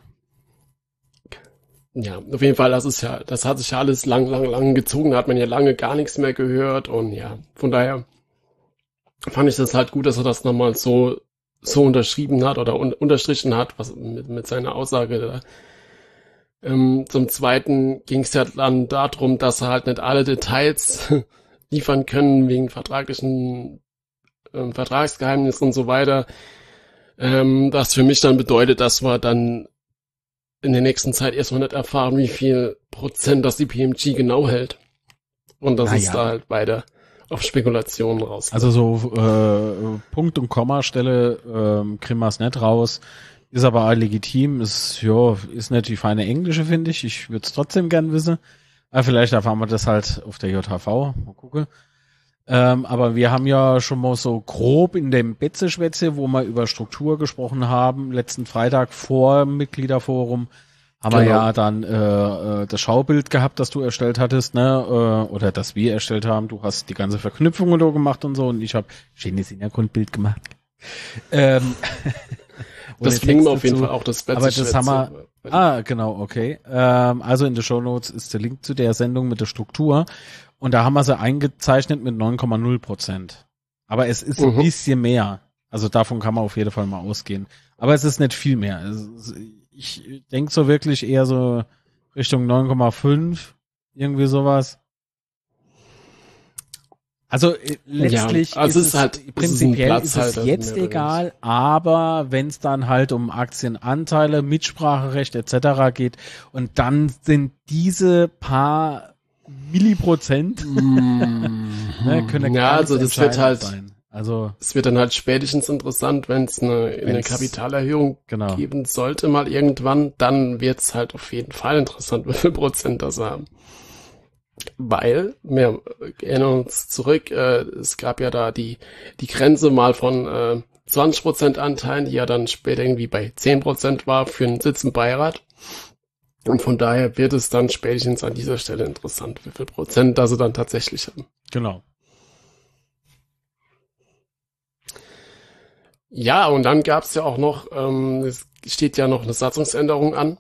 ja, auf jeden Fall, das hat sich ja alles lang gezogen, da hat man ja lange gar nichts mehr gehört und ja, von daher fand ich das halt gut, dass er das nochmal so unterschrieben hat oder unterstrichen hat, was mit seiner Aussage da. Zum Zweiten ging es ja dann darum, dass er halt nicht alle Details liefern können wegen vertraglichen Vertragsgeheimnissen und so weiter. Was für mich dann bedeutet, dass wir dann in der nächsten Zeit erstmal nicht erfahren, wie viel Prozent das die PMG genau hält. Und dass es da halt beide auf Spekulationen raus. Also so Punkt- und Kommastelle kriegen wir es nicht raus. Ist aber auch legitim. Ist nicht die feine Englische, finde ich. Ich würde es trotzdem gern wissen. Aber vielleicht erfahren wir das halt auf der JHV. Mal gucken. Aber wir haben ja schon mal so grob in dem Betze-Schwätze, wo wir über Struktur gesprochen haben, letzten Freitag vor dem Mitgliederforum, haben wir ja dann das Schaubild gehabt, das du erstellt hattest, ne? Oder das wir erstellt haben. Du hast die ganze Verknüpfung da gemacht und so und ich habe schönes Hintergrundbild gemacht. Das bringen wir auf jeden Fall auch das Betze. Aber das haben wir. Genau, okay. Also in den Shownotes ist der Link zu der Sendung mit der Struktur. Und da haben wir sie eingezeichnet mit 9,0%. Aber es ist ein bisschen mehr. Also davon kann man auf jeden Fall mal ausgehen. Aber es ist nicht viel mehr. Ich denke so wirklich eher so Richtung 9,5, irgendwie sowas. Also letztlich ja, also ist es halt prinzipiell ist es jetzt egal, aber wenn es dann halt um Aktienanteile, Mitspracherecht etc. geht und dann sind diese paar Milliprozent können ja, also das wird halt sein. Also es wird dann halt spätestens interessant, wenn es eine Kapitalerhöhung geben sollte mal irgendwann, dann wird es halt auf jeden Fall interessant, wie viel Prozent das haben. Weil, wir erinnern uns zurück, es gab ja da die Grenze mal von 20% Anteilen, die ja dann später irgendwie bei 10% war für einen Sitz im Beirat. Und von daher wird es dann spätestens an dieser Stelle interessant, wie viel Prozent da sie dann tatsächlich haben. Genau. Ja, und dann gab es ja auch noch, es steht ja noch eine Satzungsänderung an,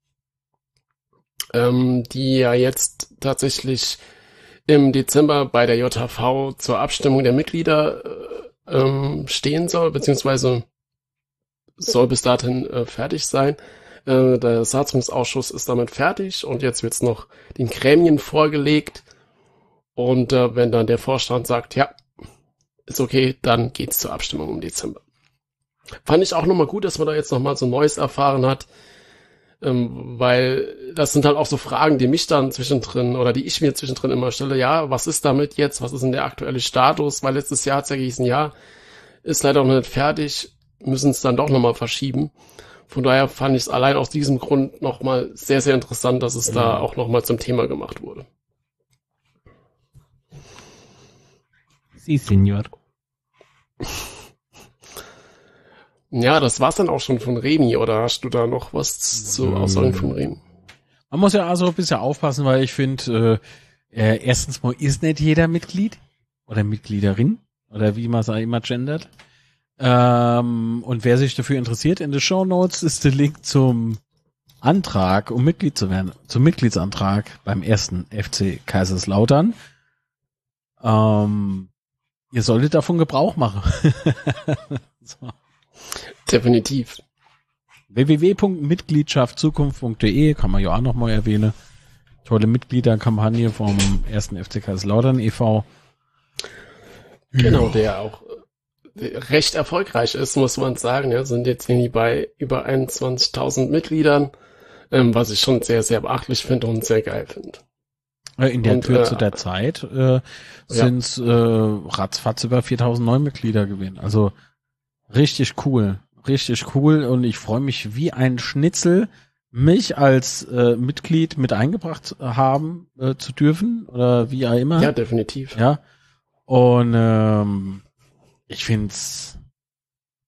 die ja jetzt tatsächlich im Dezember bei der JHV zur Abstimmung der Mitglieder stehen soll, beziehungsweise soll bis dahin fertig sein. Der Satzungsausschuss ist damit fertig und jetzt wird's noch den Gremien vorgelegt. Und wenn dann der Vorstand sagt, ja, ist okay, dann geht's zur Abstimmung im Dezember. Fand ich auch nochmal gut, dass man da jetzt nochmal so Neues erfahren hat, weil das sind halt auch so Fragen, die mich dann zwischendrin oder die ich mir zwischendrin immer stelle. Ja, was ist damit jetzt? Was ist denn der aktuelle Status? Weil letztes Jahr hat's ja gehießen, ja, ist leider noch nicht fertig, müssen es dann doch nochmal verschieben. Von daher fand ich es allein aus diesem Grund nochmal sehr, sehr interessant, dass es da auch nochmal zum Thema gemacht wurde. Sie, Senior. Ja, das war's dann auch schon von Remi, oder hast du da noch was zu Aussagen von Remi? Man muss ja also ein bisschen aufpassen, weil ich finde, erstens mal ist nicht jeder Mitglied oder Mitgliederin oder wie man es auch immer gendert. Und wer sich dafür interessiert, in den Shownotes ist der Link zum Antrag, um Mitglied zu werden, zum Mitgliedsantrag beim ersten FC Kaiserslautern. Ihr solltet davon Gebrauch machen. So. Definitiv. www.mitgliedschaftzukunft.de kann man ja auch nochmal erwähnen. Tolle Mitgliederkampagne vom ersten FC Kaiserslautern e.V. Genau, der auch recht erfolgreich ist, muss man sagen. Ja, sind jetzt irgendwie bei über 21.000 Mitgliedern, was ich schon sehr, sehr beachtlich finde und sehr geil finde. In der Kürze der Zeit sind es ratzfatz über 4.000 Neumitglieder gewesen. Also richtig cool und ich freue mich wie ein Schnitzel, mich als Mitglied mit eingebracht haben zu dürfen oder wie auch immer. Ja, definitiv. Ja, und ich find's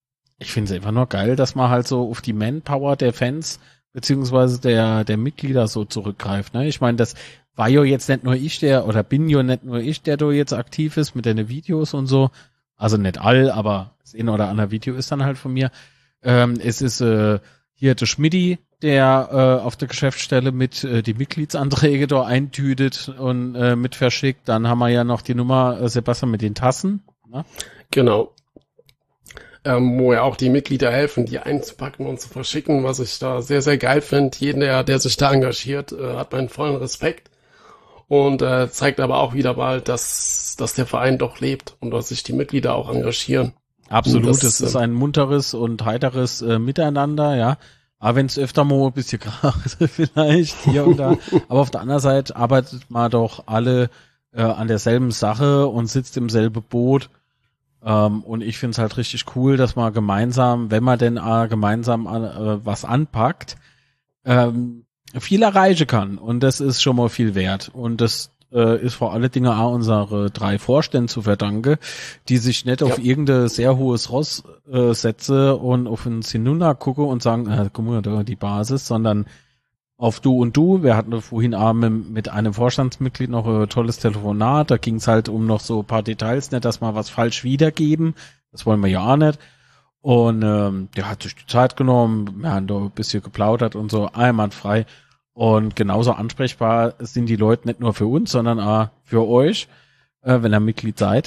Ich finde es einfach nur geil, dass man halt so auf die Manpower der Fans beziehungsweise der Mitglieder so zurückgreift. Ne? Ich meine, das war ja jetzt nicht nur ich, bin ja nicht nur ich, der da jetzt aktiv ist mit den Videos und so. Also nicht all, aber das ein oder andere Video ist dann halt von mir. Es ist hier der Schmidti, der auf der Geschäftsstelle mit die Mitgliedsanträge da eintütet und mit verschickt. Dann haben wir ja noch die Nummer Sebastian mit den Tassen. Ne? Genau. Wo ja auch die Mitglieder helfen, die einzupacken und zu verschicken, was ich da sehr, sehr geil finde. Jeder, der sich da engagiert, hat meinen vollen Respekt und zeigt aber auch wieder mal, dass der Verein doch lebt und dass sich die Mitglieder auch engagieren. Absolut, es ist ein munteres und heiteres Miteinander, ja. Aber wenn es öfter mal ein bisschen kracht, vielleicht hier und da. Aber auf der anderen Seite arbeitet man doch alle an derselben Sache und sitzt im selben Boot. Und ich finde es halt richtig cool, dass man gemeinsam, wenn man denn gemeinsam was anpackt, viel erreichen kann. Und das ist schon mal viel wert. Und das ist vor allen Dingen auch unsere 3 Vorstände zu verdanken, die sich nicht auf irgendein sehr hohes Ross setze und auf einen Sinuna gucke und sagen, guck mal, da die Basis, sondern auf Du und Du. Wir hatten vorhin Abend mit einem Vorstandsmitglied noch ein tolles Telefonat. Da ging es halt um noch so ein paar Details, nicht, dass wir was falsch wiedergeben. Das wollen wir ja auch nicht. Und der hat sich die Zeit genommen. Wir haben da ein bisschen geplaudert und so, einwandfrei. Und genauso ansprechbar sind die Leute nicht nur für uns, sondern auch für euch, wenn ihr Mitglied seid.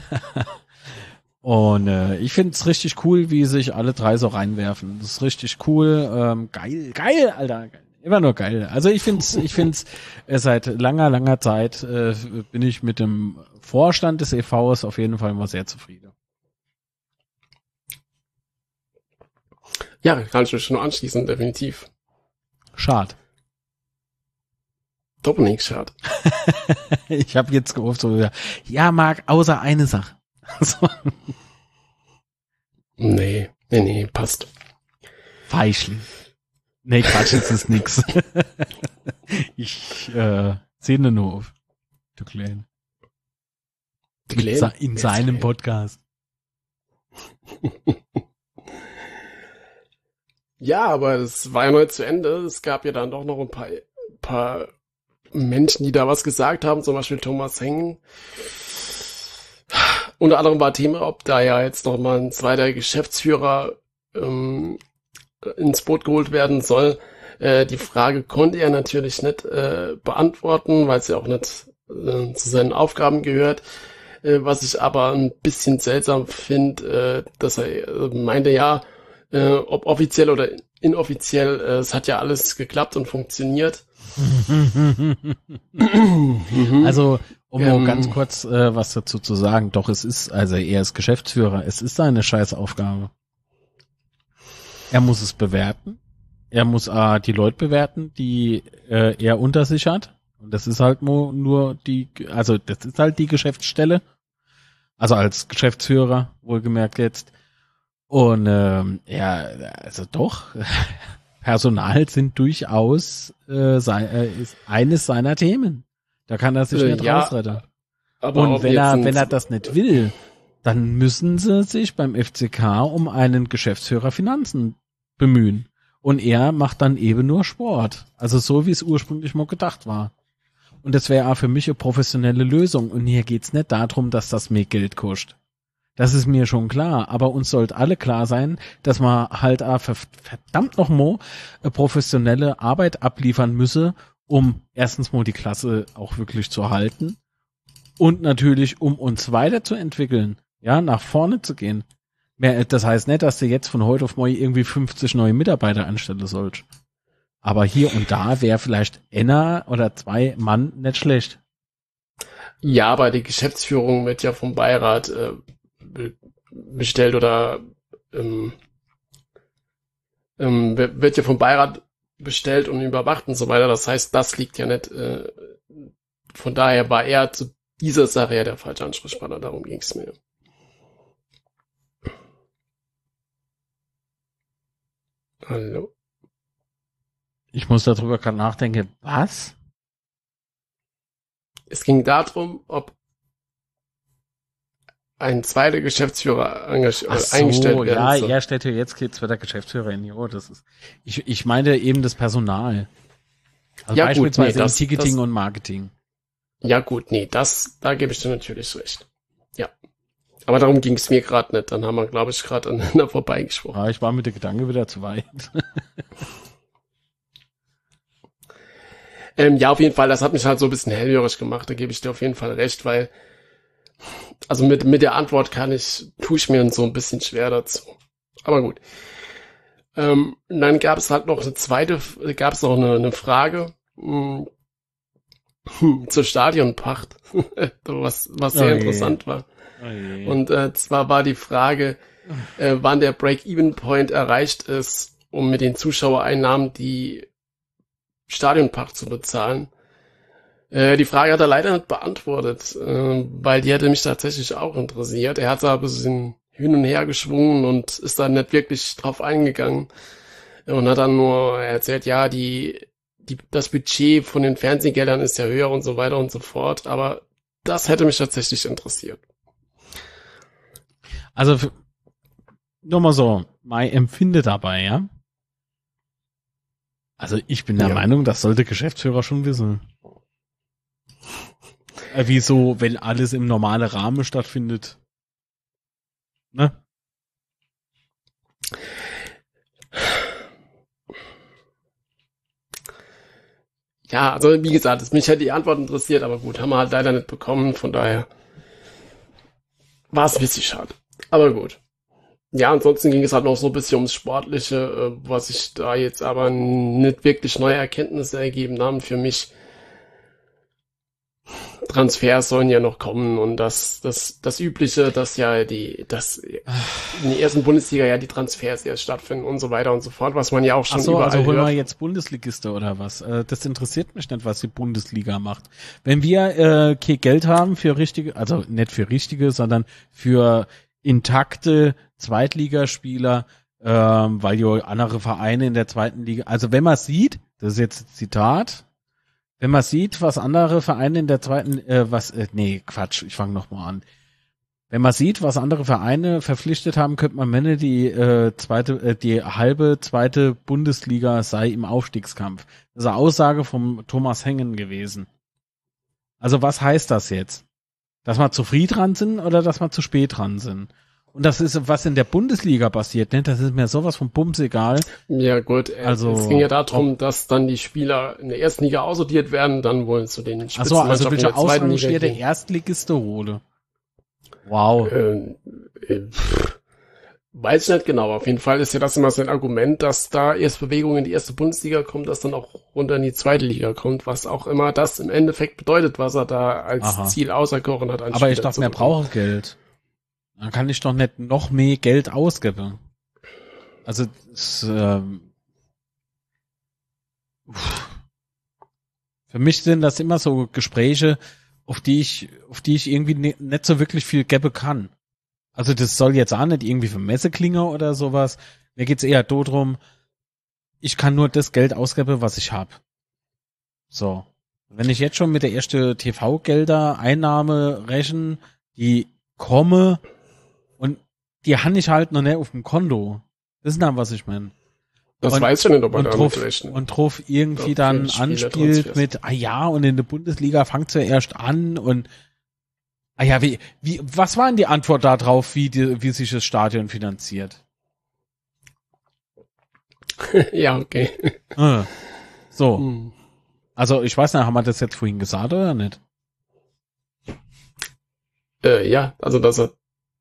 Und ich finde es richtig cool, wie sich alle 3 so reinwerfen. Das ist richtig cool. Geil, Alter. Immer nur geil. Also ich find's seit langer Zeit bin ich mit dem Vorstand des EVs auf jeden Fall mal sehr zufrieden. Ja, kann ich mich nur anschließen, definitiv. Schade. Dominik schade. Ich habe jetzt gehofft, so, ja, Marc, außer eine Sache. So. Nee, passt. Feischling. Nee, Quatsch, jetzt ist nix. Ich sehe nur auf. Du Klein. In seinem Podcast. Ja, aber es war ja noch nicht zu Ende. Es gab ja dann doch noch ein paar Menschen, die da was gesagt haben, zum Beispiel Thomas Hengen. Unter anderem war Thema, ob da ja jetzt noch mal ein zweiter Geschäftsführer ins Boot geholt werden soll. Die Frage konnte er natürlich nicht beantworten, weil es ja auch nicht zu seinen Aufgaben gehört. Was ich aber ein bisschen seltsam finde, dass er meinte, ja, ob offiziell oder inoffiziell, es hat ja alles geklappt und funktioniert. Also, um nur ganz kurz was dazu zu sagen, doch er ist Geschäftsführer, es ist seine Scheißaufgabe. Er muss es bewerten. Er muss die Leute bewerten, die er unter sich hat. Und das ist halt das ist halt die Geschäftsstelle. Also als Geschäftsführer, wohlgemerkt jetzt. Und also doch, Personal sind durchaus ist eines seiner Themen. Da kann er sich nicht rausretten. Und wenn er das nicht will, dann müssen sie sich beim FCK um einen Geschäftsführer Finanzen bemühen. Und er macht dann eben nur Sport. Also so, wie es ursprünglich mal gedacht war. Und das wäre auch für mich eine professionelle Lösung. Und hier geht's nicht darum, dass das mehr Geld kostet. Das ist mir schon klar. Aber uns sollte alle klar sein, dass man halt auch verdammt noch mal eine professionelle Arbeit abliefern müsse, um erstens mal die Klasse auch wirklich zu halten. Und natürlich, um uns weiterzuentwickeln. Ja, nach vorne zu gehen. Das heißt nicht, dass du jetzt von heute auf morgen irgendwie 50 neue Mitarbeiter anstellen sollst. Aber hier und da wäre vielleicht einer oder 2 Mann nicht schlecht. Ja, aber die Geschäftsführung wird ja vom Beirat bestellt oder wird ja vom Beirat bestellt und überwacht und so weiter. Das heißt, das liegt ja nicht. Von daher war er zu dieser Sache ja der falsche Ansprechpartner. Darum ging es mir. Hallo? Ich muss darüber gerade nachdenken. Was? Es ging darum, ob ein zweiter Geschäftsführer Ja, eingestellt werden soll. er stellt ja jetzt zweiter Geschäftsführer in. Oh, das ist. Ich meine eben das Personal. Also Ja, beispielsweise gut, nee, in Ticketing und Marketing. Ja gut, nee, da gebe ich dir natürlich recht. Ja. Aber darum ging es mir gerade nicht. Dann haben wir, glaube ich, gerade aneinander vorbeigesprochen. Ja, ich war mit der Gedanke wieder zu weit. Ja, auf jeden Fall, das hat mich halt so ein bisschen hellhörig gemacht. Da gebe ich dir auf jeden Fall recht, weil also mit der Antwort tue ich mir so ein bisschen schwer dazu. Aber gut. Dann gab es halt noch eine Frage zur Stadionpacht, was sehr interessant war. Und zwar war die Frage, wann der Break-Even-Point erreicht ist, um mit den Zuschauereinnahmen die Stadionpacht zu bezahlen. Die Frage hat er leider nicht beantwortet, weil die hätte mich tatsächlich auch interessiert. Er hat da ein bisschen hin und her geschwungen und ist da nicht wirklich drauf eingegangen und hat dann nur erzählt, ja, das Budget von den Fernsehgeldern ist ja höher und so weiter und so fort, aber das hätte mich tatsächlich interessiert. Also, nur mal so, mein Empfinde dabei, ja? Also, ich bin der Meinung, das sollte Geschäftsführer schon wissen. Wieso, wenn alles im normalen Rahmen stattfindet? Ne? Ja, also wie gesagt, mich hätte die Antwort interessiert, aber gut, haben wir halt leider nicht bekommen, von daher war es ein bisschen schade. Aber gut. Ja, ansonsten ging es halt noch so ein bisschen ums Sportliche, was sich da jetzt aber nicht wirklich neue Erkenntnisse ergeben haben für mich. Transfers sollen ja noch kommen und das Übliche, dass in der ersten Bundesliga ja die Transfers erst stattfinden und so weiter und so fort, was man ja auch schon überall also holen hört. wir jetzt Bundesligiste oder was? Das interessiert mich nicht, was die Bundesliga macht. Wenn wir kein Geld haben für richtige, also nicht für richtige, sondern für intakte Zweitligaspieler, weil ja andere Vereine in der zweiten Liga, also wenn man sieht, das ist jetzt ein Zitat, wenn man sieht, was andere Vereine in der zweiten, ich fange nochmal an. Wenn man sieht, was andere Vereine verpflichtet haben, könnte man meinen, die halbe zweite Bundesliga sei im Aufstiegskampf. Das ist eine Aussage vom Thomas Hengen gewesen. Also was heißt das jetzt? Dass wir zu früh dran sind oder dass wir zu spät dran sind? Und das ist, was in der Bundesliga passiert, ne? Das ist mir sowas von Bums egal. Ja gut, also es ging ja darum, dass dann die Spieler in der ersten Liga aussortiert werden, dann wollen zu den also Spitzenmannschaften welche in der zweiten Aussage Liga der gehen. Erstligiste hole? Wow. Weiß ich nicht genau. Auf jeden Fall ist ja das immer so ein Argument, dass da erst Bewegung in die erste Bundesliga kommt, dass dann auch runter in die zweite Liga kommt, was auch immer das im Endeffekt bedeutet, was er da als Ziel auserkoren hat. Aber ich dachte, er braucht Geld. Dann kann ich doch nicht noch mehr Geld ausgeben. Also für mich sind das immer so Gespräche, auf die ich irgendwie nicht so wirklich viel geben kann. Also das soll jetzt auch nicht irgendwie für Messeklinger oder sowas. Mir geht's eher darum, ich kann nur das Geld ausgeben, was ich hab. So. Wenn ich jetzt schon mit der ersten TV-Gelder Einnahme rechne, die komme und die habe ich halt noch nicht auf dem Konto. Das ist dann, was ich meine. Das weiß ich nicht, ob man damit rechnet. Und drauf irgendwie dann anspielt mit, und in der Bundesliga fängt ja erst an und was war denn die Antwort da drauf, wie sich das Stadion finanziert? Ja, okay. So. Also, ich weiß nicht, haben wir das jetzt vorhin gesagt oder nicht? Ja, also, dass er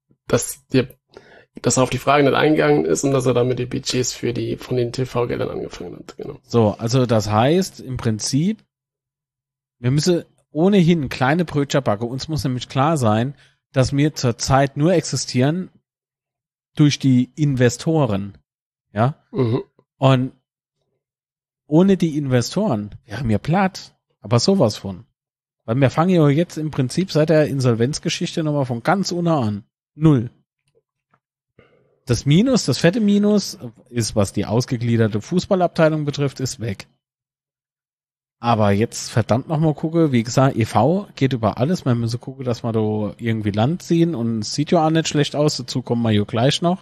auf die Frage nicht eingegangen ist und dass er damit die Budgets von den TV-Geldern angefangen hat, genau. So, also das heißt, im Prinzip, wir müssen ohnehin kleine Brötchen backen. Uns muss nämlich klar sein, dass wir zurzeit nur existieren durch die Investoren. Ja? Mhm. Und ohne die Investoren wären wir platt. Aber sowas von. Weil wir fangen ja jetzt im Prinzip seit der Insolvenzgeschichte nochmal von ganz unten an. 0. Das fette Minus ist, was die ausgegliederte Fußballabteilung betrifft, ist weg. Aber jetzt verdammt nochmal gucke, wie gesagt, EV geht über alles. Man muss gucken, dass wir da irgendwie Land ziehen und es sieht ja auch nicht schlecht aus. Dazu kommen wir ja gleich noch.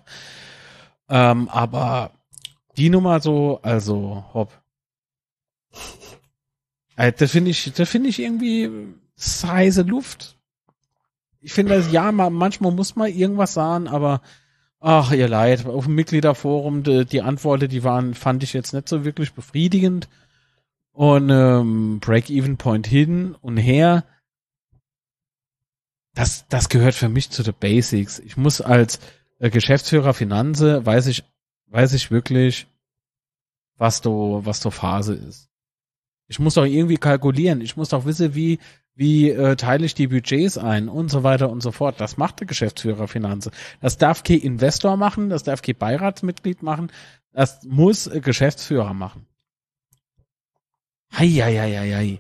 Aber die Nummer so, also hopp. Das finde ich irgendwie heiße Luft. Ich finde, ja, manchmal muss man irgendwas sagen, aber ach, ihr Leid. Auf dem Mitgliederforum, die Antworten, fand ich jetzt nicht so wirklich befriedigend. Und Break-Even-Point hin und her. Das gehört für mich zu den Basics. Ich muss als Geschäftsführer Finanzen, weiß ich wirklich, was do Phase ist. Ich muss doch irgendwie kalkulieren. Ich muss doch wissen, wie teile ich die Budgets ein und so weiter und so fort. Das macht der Geschäftsführer Finanzen. Das darf kein Investor machen, das darf kein Beiratsmitglied machen. Das muss ein Geschäftsführer machen. Hei.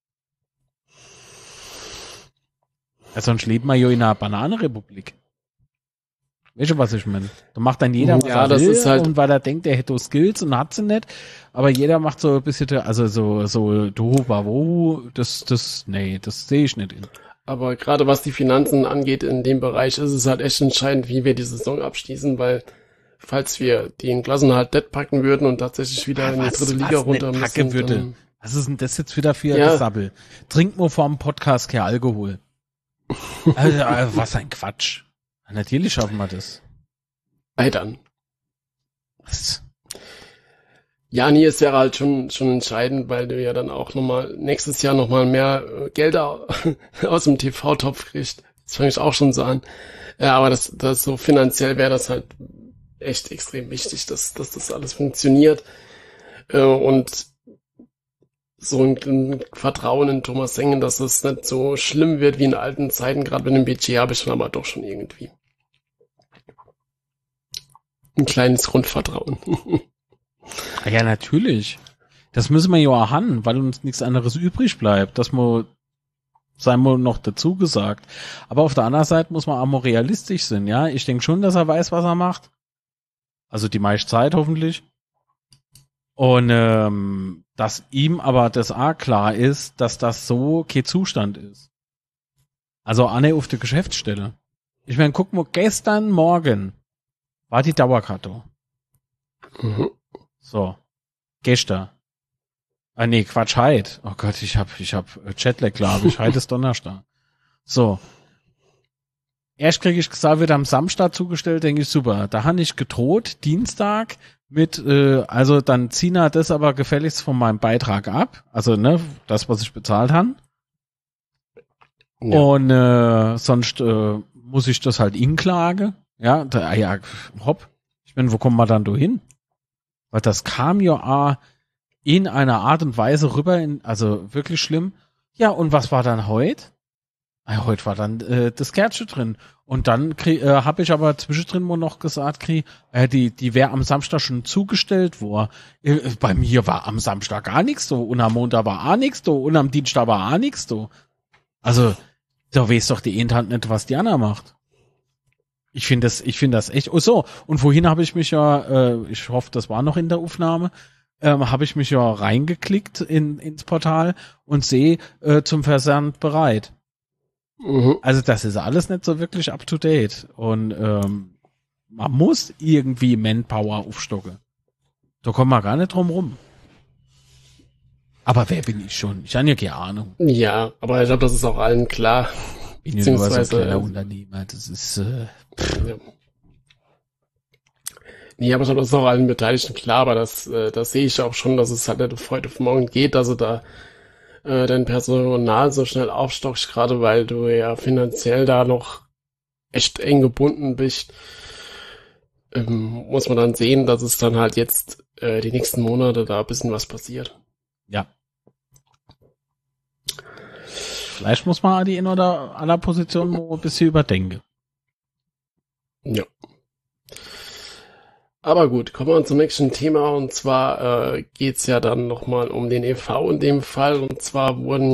Ja, sonst leben wir ja in einer Bananenrepublik. Weißt du, was ich meine? Da macht dann jeder, was er will, ist halt, und weil er denkt, er hätte Skills und hat sie nicht. Aber jeder macht so ein bisschen, also so Tohuwabohu, das sehe ich nicht in. Aber gerade was die Finanzen angeht in dem Bereich, ist es halt echt entscheidend, wie wir die Saison abschließen, weil falls wir den Klassenerhalt dead packen würden und tatsächlich wieder in die dritte Liga runter müssen, würde. Was ist denn das jetzt wieder für ein Gesabbel? Trink nur vor dem Podcast kein Alkohol. Also, was ein Quatsch. Natürlich schaffen wir das. Hey, dann. Was? Ja, nee, es wäre halt schon entscheidend, weil du ja dann auch nächstes Jahr nochmal mehr Gelder aus dem TV-Topf kriegst. Das fange ich auch schon so an. Ja, aber das so finanziell wäre das halt echt extrem wichtig, dass das alles funktioniert. Und so ein Vertrauen in Thomas Sengen, dass es nicht so schlimm wird wie in alten Zeiten, gerade mit dem Budget habe ich dann aber doch schon irgendwie ein kleines Grundvertrauen. Ja, natürlich. Das müssen wir ja auch haben, weil uns nichts anderes übrig bleibt. Das sei mal noch dazu gesagt. Aber auf der anderen Seite muss man auch mal realistisch sein, ja. Ich denke schon, dass er weiß, was er macht. Also die meiste Zeit hoffentlich. Und dass ihm aber das auch klar ist, dass das so kein Zustand ist. Also Anne auf der Geschäftsstelle. Ich meine, guck mal, gestern Morgen war die Dauerkarte. Mhm. So. Gestern. Nee, Quatsch, heit. Oh Gott, ich hab Jetlag, glaube ich. Heute ist Donnerstag. So. Erst kriege ich gesagt, wird am Samstag zugestellt, denke ich, super. Da habe ich gedroht, Dienstag mit, also dann ziehen wir das aber gefälligst von meinem Beitrag ab. Also, ne, das, was ich bezahlt habe. Ja. Und sonst muss ich das halt inklage. Ja, hopp. Ich meine, wo kommen wir dann hin? Weil das kam ja in einer Art und Weise rüber, also wirklich schlimm. Ja, und was war dann heute? Heute war dann das Kärtchen drin. Und dann habe ich aber zwischendrin mal noch gesagt, die wäre am Samstag schon zugestellt worden. Bei mir war am Samstag gar nichts so und am Montag war auch nichts so und am Dienstag war auch nichts so. Also, da weiß doch die Endhand nicht, was die Anna macht. Ich finde das echt. Oh so, und vorhin habe ich mich ja, ich hoffe, das war noch in der Aufnahme, habe ich mich ja reingeklickt ins Portal und sehe zum Versand bereit. Mhm. Also das ist alles nicht so wirklich up to date und man muss irgendwie Manpower aufstocken. Da kommt man gar nicht drum rum. Aber wer bin ich schon? Ich habe ja keine Ahnung. Ja, aber ich glaube, das ist auch allen klar. Ich bin ja nur so ein kleiner Unternehmer. Das ist ja. Nee, aber ich glaube, das ist auch allen Beteiligten klar, aber das sehe ich auch schon, dass es halt nicht auf heute auf morgen geht, dass du da dein Personal so schnell aufstockst, gerade weil du ja finanziell da noch echt eng gebunden bist. Muss man dann sehen, dass es dann halt jetzt die nächsten Monate da ein bisschen was passiert. Ja. Vielleicht muss man die in oder aller Position ein bisschen überdenken. Ja. Aber gut, kommen wir zum nächsten Thema und zwar geht's ja dann nochmal um den e.V. in dem Fall und zwar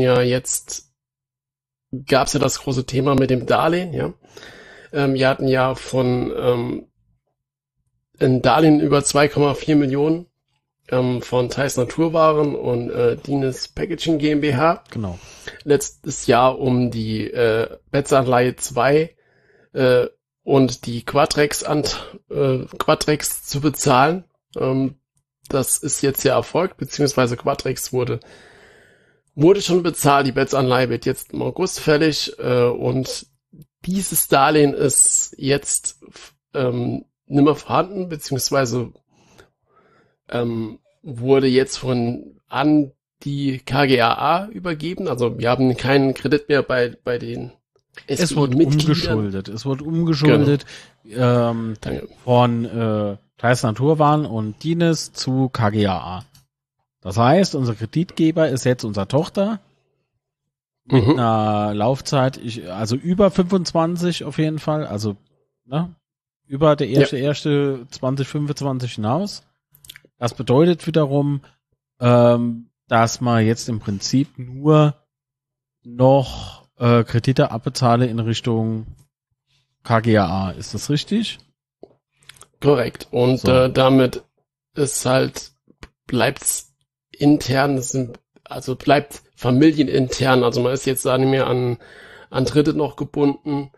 gab's ja das große Thema mit dem Darlehen, ja. Wir hatten ja von ein Darlehen über 2,4 Millionen von Theis Naturwaren und Dines Packaging GmbH. Genau. Letztes Jahr um die Betz-Anleihe 2 und die Quadrex zu bezahlen. Das ist jetzt ja erfolgt, beziehungsweise Quadrex wurde schon bezahlt. Die Betz-Anleihe wird jetzt im August fällig und dieses Darlehen ist jetzt nimmer vorhanden, beziehungsweise wurde jetzt an die KGaA übergeben. Also wir haben keinen Kredit mehr bei den Es wurde umgeschuldet. Von Theis Naturwaren und Dines zu KGaA. Das heißt, unser Kreditgeber ist jetzt unsere Tochter mit einer Laufzeit, also über 25 auf jeden Fall, also über der erste 2025 hinaus. Das bedeutet wiederum, dass man jetzt im Prinzip nur noch Kredite abbezahle in Richtung KGaA. Ist das richtig? Korrekt. Und So. damit bleibt's intern, bleibt familienintern. Also man ist jetzt da nicht mehr an Dritte noch gebunden.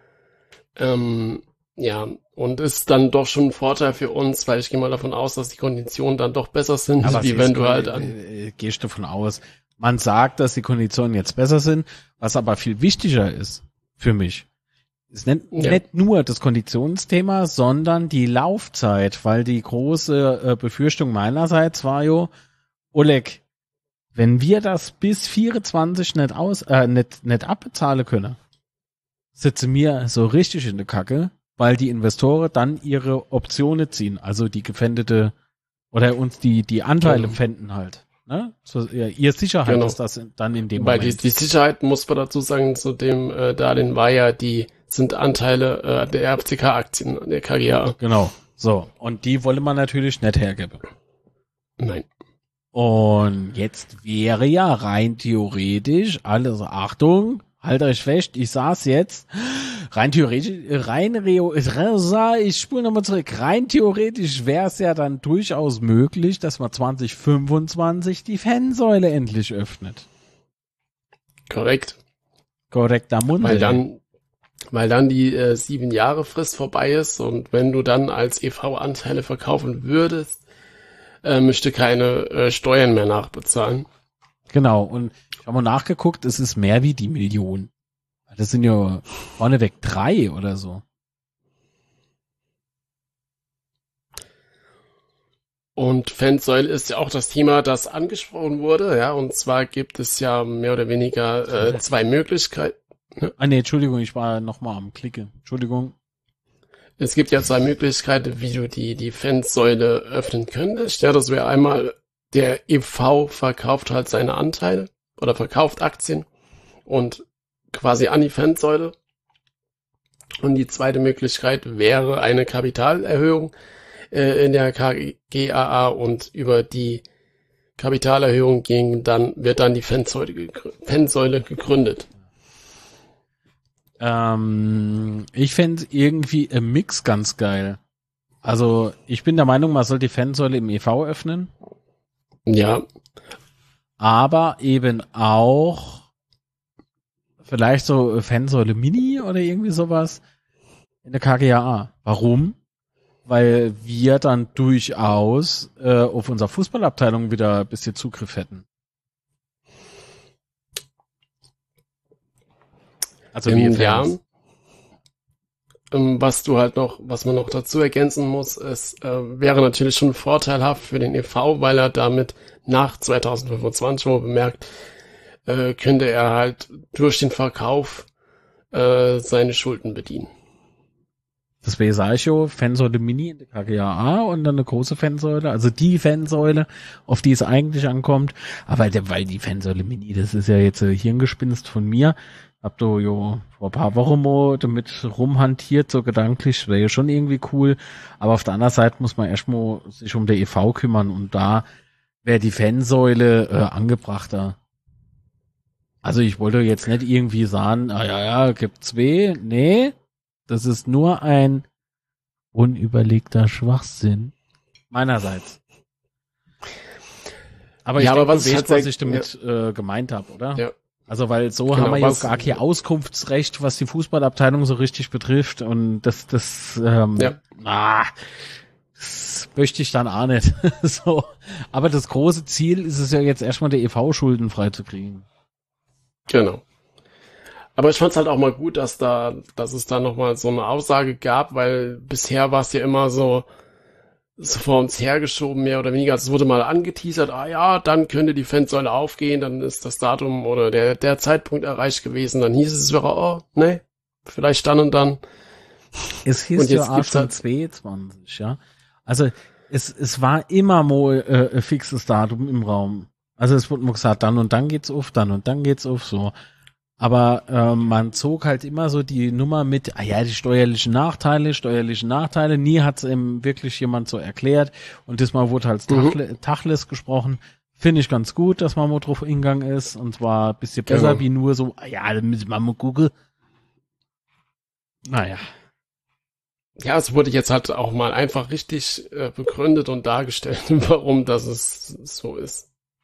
Und ist dann doch schon ein Vorteil für uns, weil ich gehe mal davon aus, dass die Konditionen dann doch besser sind, wie wenn du halt gehst davon aus. Man sagt, dass die Konditionen jetzt besser sind, was aber viel wichtiger ist für mich. Ist nicht nur das Konditionsthema, sondern die Laufzeit, weil die große Befürchtung meinerseits war Oleg, wenn wir das bis 24 nicht abbezahlen können, sitze mir so richtig in der Kacke, weil die Investoren dann ihre Optionen ziehen, also die gefändete oder uns die Anteile pfänden halt. Ne? So, ihr Sicherheit ist das dann in dem Weil Moment. die Sicherheit, muss man dazu sagen, zu dem Darlehen war ja, sind Anteile der RFCK-Aktien, der KGaA. Genau, so. Und die wolle man natürlich nicht hergeben. Nein. Und jetzt wäre ja rein theoretisch, alles Achtung, halt euch fest, ich saß jetzt, ich spule nochmal zurück, rein theoretisch wäre es ja dann durchaus möglich, dass man 2025 die Fansäule endlich öffnet. Korrekt. Korrekter Mund. Weil dann die 7 Jahre Frist vorbei ist und wenn du dann als EV Anteile verkaufen würdest, müsste keine Steuern mehr nachbezahlen. Genau, und ich habe mal nachgeguckt, es ist mehr wie die Million. Das sind ja vorneweg 3 oder so. Und Fansäule ist ja auch das Thema, das angesprochen wurde, ja, und zwar gibt es ja mehr oder weniger 2 Möglichkeiten. Entschuldigung, ich war nochmal am Klicken. Entschuldigung. Es gibt ja 2 Möglichkeiten, wie du die Fansäule öffnen könntest. Ja, das wäre einmal, der EV verkauft halt seine Anteile oder verkauft Aktien und quasi an die Fansäule. Und die zweite Möglichkeit wäre eine Kapitalerhöhung in der KGaA und über die Kapitalerhöhung wird dann die Fansäule gegründet. Ich fände irgendwie im Mix ganz geil. Also ich bin der Meinung, man soll die Fansäule im EV öffnen. Ja. Aber eben auch vielleicht so Fansäule Mini oder irgendwie sowas in der KGaA. Warum? Weil wir dann durchaus auf unsere Fußballabteilung wieder ein bisschen Zugriff hätten. Also wir Fans. Was man noch dazu ergänzen muss, wäre natürlich schon vorteilhaft für den EV, weil er damit nach 2025, wo bemerkt, könnte er halt durch den Verkauf seine Schulden bedienen. Das wäre Saicho, Fansäule Mini in der KGaA und dann eine große Fansäule, also die Fansäule, auf die es eigentlich ankommt. Aber weil die Fansäule Mini, das ist ja jetzt Hirngespinst von mir. Hab du vor ein paar Wochen mal damit rumhantiert, so gedanklich, wäre ja schon irgendwie cool. Aber auf der anderen Seite muss man erstmal sich um der EV kümmern und da wäre die Fansäule angebrachter. Also ich wollte jetzt nicht irgendwie sagen, gibt 2. Nee, das ist nur ein unüberlegter Schwachsinn meinerseits. Aber Ja, ich aber denke, was du ich weißt, halt was ich damit gemeint habe, oder? Ja. Also, weil so Genau, haben wir ja was- gar kein Auskunftsrecht, was die Fußballabteilung so richtig betrifft. Und das möchte ich dann auch nicht. So. Aber das große Ziel ist es ja jetzt erstmal, der EV schuldenfrei zu kriegen. Genau. Aber ich fand's halt auch mal gut, dass es da nochmal so eine Aussage gab, weil bisher war es ja immer so vor uns hergeschoben, mehr oder weniger. Also es wurde mal angeteasert, ja, dann könnte die Fansäule aufgehen, dann ist das Datum oder der Zeitpunkt erreicht gewesen. Dann hieß es wieder, nee, vielleicht dann und dann. Es hieß Und jetzt ja auch gibt's schon halt- 22, ja. Also es war immer mal ein fixes Datum im Raum. Also es wurde mal gesagt, dann und dann geht's auf, dann und dann geht's auf, so. Aber man zog halt immer so die Nummer mit, die steuerlichen Nachteile. Nie hat's eben wirklich jemand so erklärt. Und diesmal wurde halt Tacheles gesprochen. Finde ich ganz gut, dass man mal drauf hingegangen ist. Und zwar ein bisschen besser Genau. wie nur so, da müssen wir mal gucken. Naja. Ja, es wurde jetzt halt auch mal einfach richtig begründet und dargestellt, warum das es so ist.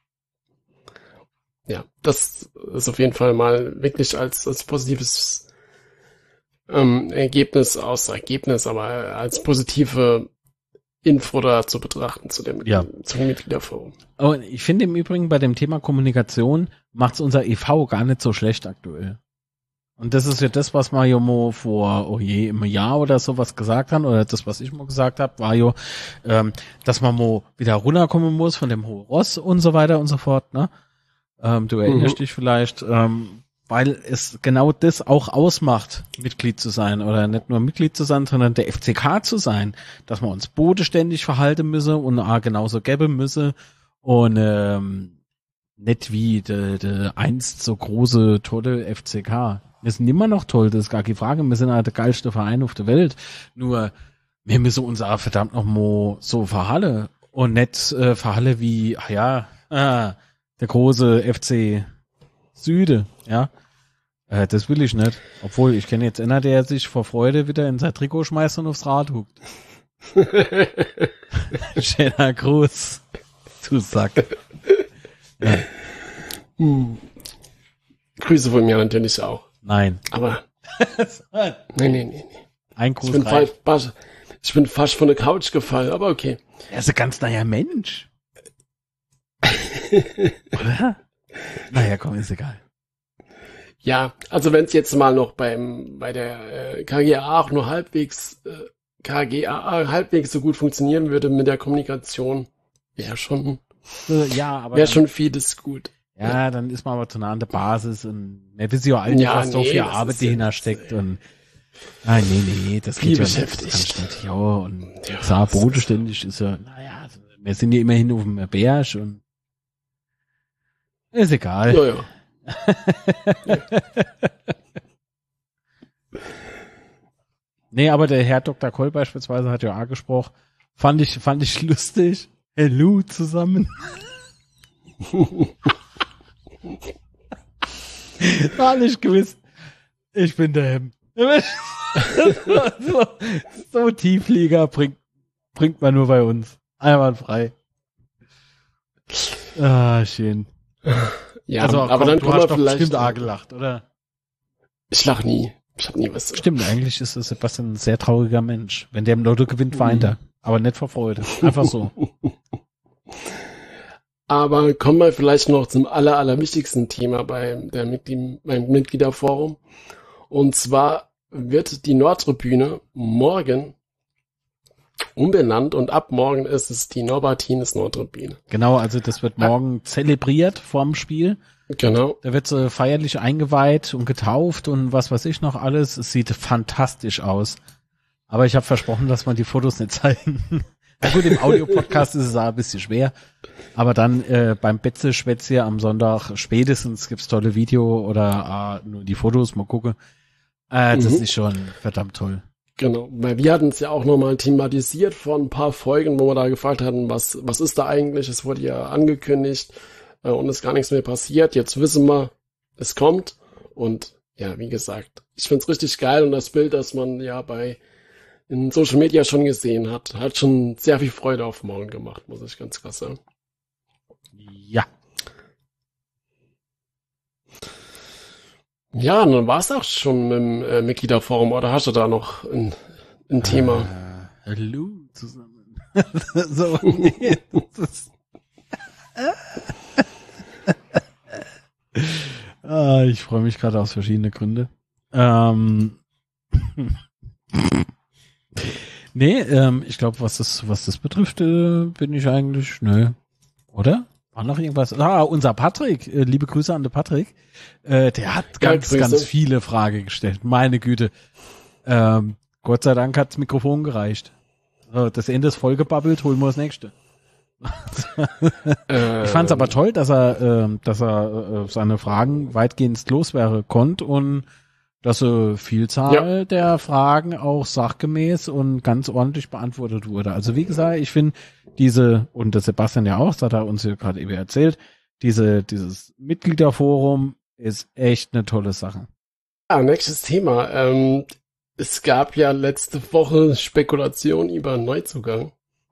Ja, das ist auf jeden Fall mal wirklich als positives Ergebnis, aber als positive Info da zu betrachten zum Mitgliederforum. Und ich finde im Übrigen bei dem Thema Kommunikation macht's unser e.V. gar nicht so schlecht aktuell. Und das ist ja das, was wir ja mal vor, im Jahr oder sowas gesagt haben, oder das, was ich mal gesagt habe, war ja, dass man mal wieder runterkommen muss von dem hohen Ross und so weiter und so fort, ne? Du erinnerst dich vielleicht, weil es genau das auch ausmacht, Mitglied zu sein oder nicht nur Mitglied zu sein, sondern der FCK zu sein, dass wir uns bodenständig verhalten müssen und genauso geben müssen und nicht wie der einst so große, tolle FCK. Wir sind immer noch toll, das ist gar keine Frage, wir sind halt der geilste Verein auf der Welt, nur wir müssen uns auch verdammt noch mal so verhalten und nicht verhalten wie, der große FC Süde, ja. Das will ich nicht. Obwohl, ich kenne jetzt einer, der sich vor Freude wieder in sein Trikot schmeißt und aufs Rad huckt. Schöner Gruß, du Sack. Ja. Grüße von mir natürlich auch. Nein. Aber nee. Ein Gruß rein. Ich bin fast von der Couch gefallen, aber okay. Er ist ein ganz neuer Mensch. Oder? Naja, komm, ist egal. Ja, also wenn es jetzt mal noch bei der KGAA auch nur halbwegs so gut funktionieren würde mit der Kommunikation, wäre schon vieles gut. Ja, dann ist man aber zu nah an der Basis und wir wissen ja alle, was so viel Arbeit dahinter steckt und nee, das viel geht ja beschäftigt. Das kann nicht. Ja, und klar, bodenständig ist ja, wir sind ja immerhin auf dem Berg und ist egal. Ja. Nee, aber der Herr Dr. Koll beispielsweise hat ja auch gesprochen. Fand ich lustig. Hello zusammen. War nicht gewiss. Ich bin der Hem. so Tieflieger bringt man nur bei uns. Einwandfrei. Schön. Ja, Also, aber dann du kommen hast wir doch vielleicht. bestimmt auch gelacht, oder? Ich lach nie. Ich hab nie was. Stimmt, eigentlich ist Sebastian ein sehr trauriger Mensch. Wenn der im Lotto gewinnt, weint er. Aber nicht vor Freude. Einfach so. Aber kommen wir vielleicht noch zum allerwichtigsten Thema beim Mitgliederforum. Und zwar wird die Nordtribüne morgen umbenannt und ab morgen ist es die Norbertines Nordtribüne. Genau, also das wird morgen zelebriert vorm Spiel. Genau. Da wird so feierlich eingeweiht und getauft und was weiß ich noch alles. Es sieht fantastisch aus. Aber ich habe versprochen, dass man die Fotos nicht zeigen. Na gut, im Audio-Podcast ist es auch ein bisschen schwer. Aber dann beim Betze-Schwätze am Sonntag spätestens gibt's tolle Video oder nur die Fotos, mal gucken. Das ist schon verdammt toll. Genau, weil wir hatten es ja auch nochmal thematisiert vor ein paar Folgen, wo wir da gefragt hatten, was ist da eigentlich? Es wurde ja angekündigt und ist gar nichts mehr passiert. Jetzt wissen wir, es kommt und ja, wie gesagt, ich find's richtig geil und das Bild, das man ja in Social Media schon gesehen hat schon sehr viel Freude auf morgen gemacht, muss ich ganz klar sagen. Ja. Ja, dann war's auch schon mit dem Mitgliederforum, oder hast du da noch ein Thema? Hallo zusammen. So, nee, das ist ich freue mich gerade aus verschiedenen Gründen. Nee, ich glaube, was das betrifft, bin ich eigentlich, oder? War noch irgendwas? Unser Patrick, liebe Grüße an den Patrick, der hat ganz viele Fragen gestellt. Meine Güte. Gott sei Dank hat das Mikrofon gereicht. Das Ende ist vollgebabbelt, holen wir das nächste. Ich fand es aber toll, dass er seine Fragen weitgehend loswerden konnte und dass eine Vielzahl der Fragen auch sachgemäß und ganz ordentlich beantwortet wurde. Also wie gesagt, ich finde und der Sebastian ja auch, das hat er uns ja gerade eben erzählt, dieses Mitgliederforum ist echt eine tolle Sache. Ja, nächstes Thema. Es gab ja letzte Woche Spekulation über Neuzugang.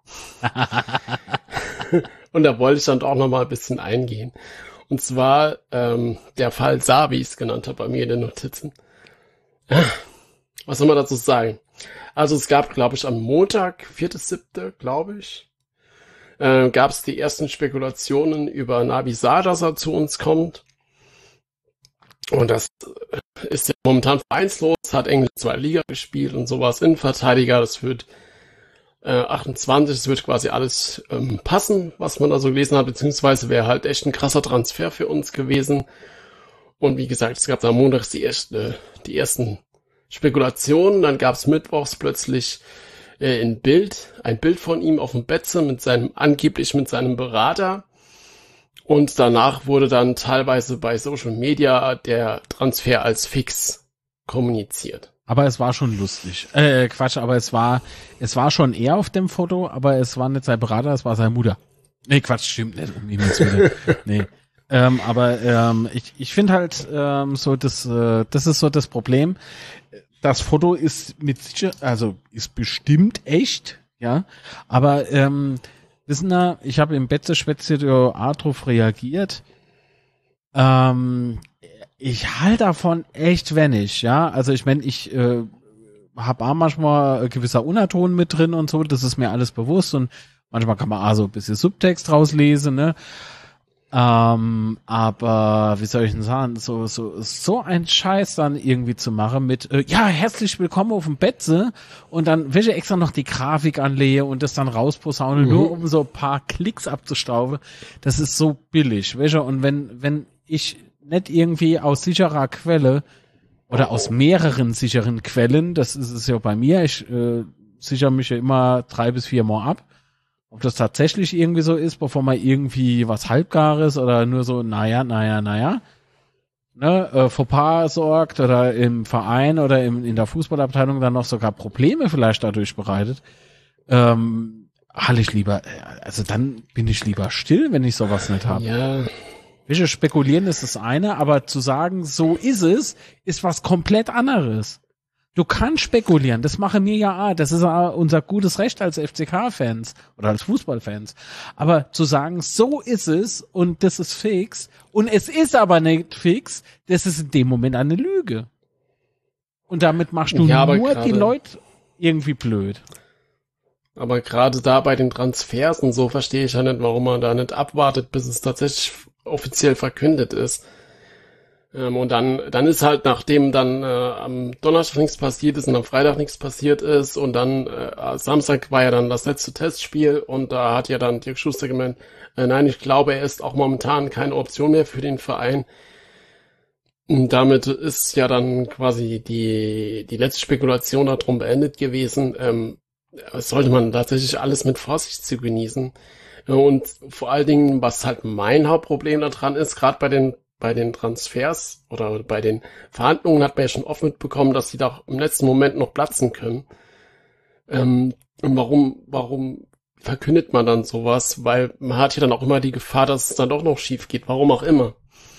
Und da wollte ich dann auch noch mal ein bisschen eingehen. Und zwar der Fall Sa, wie ich es genannt habe bei mir in den Notizen. Was soll man dazu sagen? Also es gab, glaube ich, am Montag, 4.7., glaube ich, gab es die ersten Spekulationen über Nabi Sa, dass er zu uns kommt. Und das ist ja momentan vereinslos, hat Englisch 2 Liga gespielt und sowas, Innenverteidiger, das wird 28, das wird quasi alles passen, was man da so gelesen hat, beziehungsweise wäre halt echt ein krasser Transfer für uns gewesen. Und wie gesagt, es gab am Montag die ersten Spekulationen, dann gab es mittwochs plötzlich ein Bild von ihm auf dem Betze angeblich mit seinem Berater. Und danach wurde dann teilweise bei Social Media der Transfer als fix kommuniziert. Aber es war schon lustig. Aber es war schon er auf dem Foto, aber es war nicht sein Berater, es war seine Mutter. Nee, Quatsch, stimmt nicht. Um ihn nee. Ich finde halt das ist so das Problem. Das Foto ist ist bestimmt echt, ja, aber wissen Sie, ich habe im Betze-Schwätze drauf reagiert. Ich halte davon echt wenig, ja. Also ich meine, ich habe auch manchmal gewisser Unterton mit drin und so, das ist mir alles bewusst und manchmal kann man auch so ein bisschen Subtext rauslesen, ne? Aber wie soll ich denn sagen, so ein Scheiß dann irgendwie zu machen mit, herzlich willkommen auf dem Betze und dann will ich extra noch die Grafik anlegen und das dann rausposaunen, nur um so ein paar Klicks abzustauben. Das ist so billig, weißt du? Und wenn ich nicht irgendwie aus sicherer Quelle oder aus mehreren sicheren Quellen, das ist es ja bei mir, ich sichere mich ja immer 3 bis 4 Mal ab, ob das tatsächlich irgendwie so ist, bevor man irgendwie was Halbgares oder nur so, ne, Fauxpas sorgt oder im Verein oder in der Fußballabteilung dann noch sogar Probleme vielleicht dadurch bereitet, halte ich lieber, also dann bin ich lieber still, wenn ich sowas nicht habe. Ja. Welche spekulieren ist das eine, aber zu sagen, so ist es, ist was komplett anderes. Du kannst spekulieren, das machen wir ja auch, das ist auch unser gutes Recht als FCK-Fans oder als Fußballfans. Aber zu sagen, so ist es und das ist fix und es ist aber nicht fix, das ist in dem Moment eine Lüge. Und damit machst du nur die Leute irgendwie blöd. Aber gerade da bei den Transfers und so verstehe ich ja nicht, warum man da nicht abwartet, bis es tatsächlich offiziell verkündet ist. Und dann ist halt, nachdem dann am Donnerstag nichts passiert ist und am Freitag nichts passiert ist und dann Samstag war ja dann das letzte Testspiel und da hat ja dann Dirk Schuster gemeint, nein, ich glaube, er ist auch momentan keine Option mehr für den Verein. Und damit ist ja dann quasi die letzte Spekulation darum beendet gewesen. Sollte man tatsächlich alles mit Vorsicht zu genießen. Und vor allen Dingen, was halt mein Hauptproblem daran ist, gerade bei den Transfers oder bei den Verhandlungen hat man ja schon oft mitbekommen, dass sie da im letzten Moment noch platzen können. Und warum verkündet man dann sowas? Weil man hat ja dann auch immer die Gefahr, dass es dann doch noch schief geht, warum auch immer.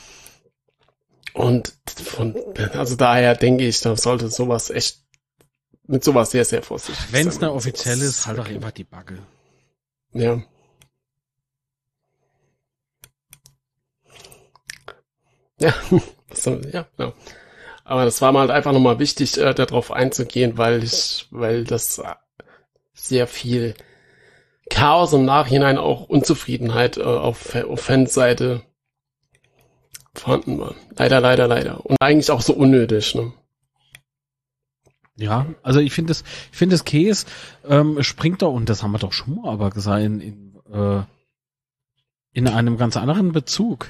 Und also daher denke ich, da sollte sowas echt mit sowas sehr, sehr vorsichtig sein. Wenn es eine offizielle ist, halt auch immer die Backe. Ja. Ja, ja, genau. Aber das war mir halt einfach nochmal wichtig, darauf einzugehen, weil das sehr viel Chaos im Nachhinein auch Unzufriedenheit auf Fanseite vorhanden war. Leider, leider, leider. Und eigentlich auch so unnötig, ne? Ja, also ich finde das Käse springt doch, und das haben wir doch schon mal aber gesagt, in einem ganz anderen Bezug.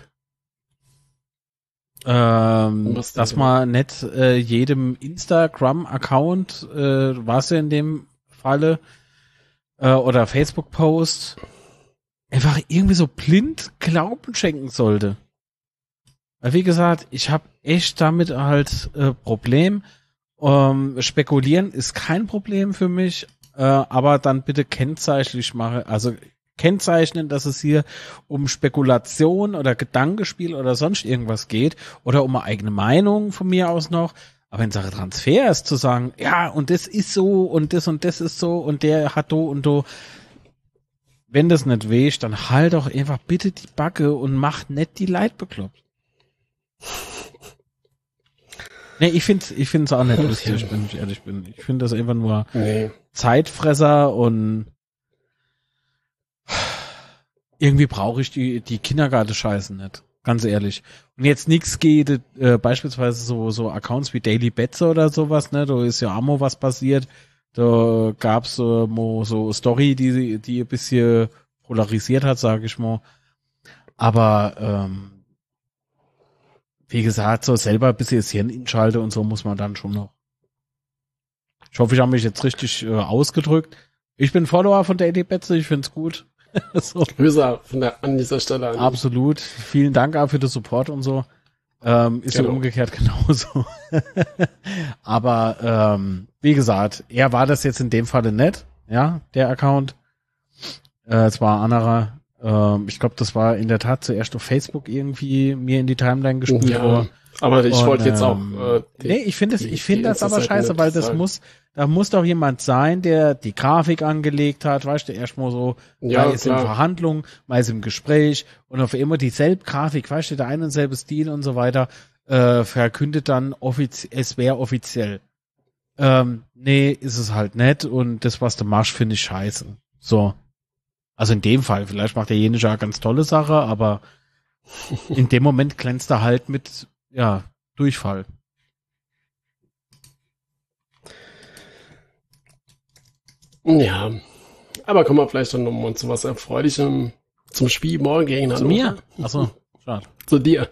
Dass man nicht jedem Instagram-Account, war es ja in dem Falle, oder Facebook-Post, einfach irgendwie so blind Glauben schenken sollte. Weil wie gesagt, ich habe echt damit halt Problem. Spekulieren ist kein Problem für mich, aber dann bitte kennzeichnlich machen, also kennzeichnen, dass es hier um Spekulation oder Gedankenspiel oder sonst irgendwas geht oder um eine eigene Meinung von mir aus noch. Aber in Sache Transfer ist zu sagen, ja, und das ist so und das ist so und der hat do und do. Wenn das nicht wäscht, dann halt doch einfach bitte die Backe und macht nicht die Leid bekloppt. Nee, ich find's auch nicht lustig, wenn ich ehrlich bin. Ich finde das einfach nur Zeitfresser und irgendwie brauche ich die Kindergartenscheiße nicht. Ganz ehrlich. Und jetzt nichts geht, beispielsweise so Accounts wie Daily Betze oder sowas, ne, da ist ja Ammo was passiert. Da gab's so Story, die ein bisschen polarisiert hat, sage ich mal. Aber wie gesagt, so selber ein bisschen das Hirn inschalte und so muss man dann schon noch. Ich hoffe, ich habe mich jetzt richtig ausgedrückt. Ich bin Follower von Daily Betze, ich find's gut. So. Grüße an dieser Stelle an. Absolut. Vielen Dank auch für den Support und so. Ist ja umgekehrt genauso. Aber wie gesagt, er war das jetzt in dem Falle nicht, ja, der Account. Es war anderer. Ich glaube, das war in der Tat zuerst auf Facebook irgendwie mir in die Timeline gespült. Ja, aber ich wollte jetzt auch. Nee, ich finde das aber scheiße, weil da muss doch jemand sein, der die Grafik angelegt hat, weißt du, erstmal so, ja, mal ist in Verhandlung, mal ist im Gespräch und auf immer dieselbe Grafik, weißt du, der ein und selbe Stil und so weiter, verkündet dann es wäre offiziell. Nee, ist es halt nicht und das, was du machst, finde ich scheiße. So. Also in dem Fall, vielleicht macht derjenige ja ganz tolle Sache, aber in dem Moment glänzt er halt mit, ja, Durchfall. Ja, aber kommen wir vielleicht dann nochmal zu was Erfreulichem, zum Spiel morgen gegen Hannover. Zu mir? Achso, schade. Zu dir.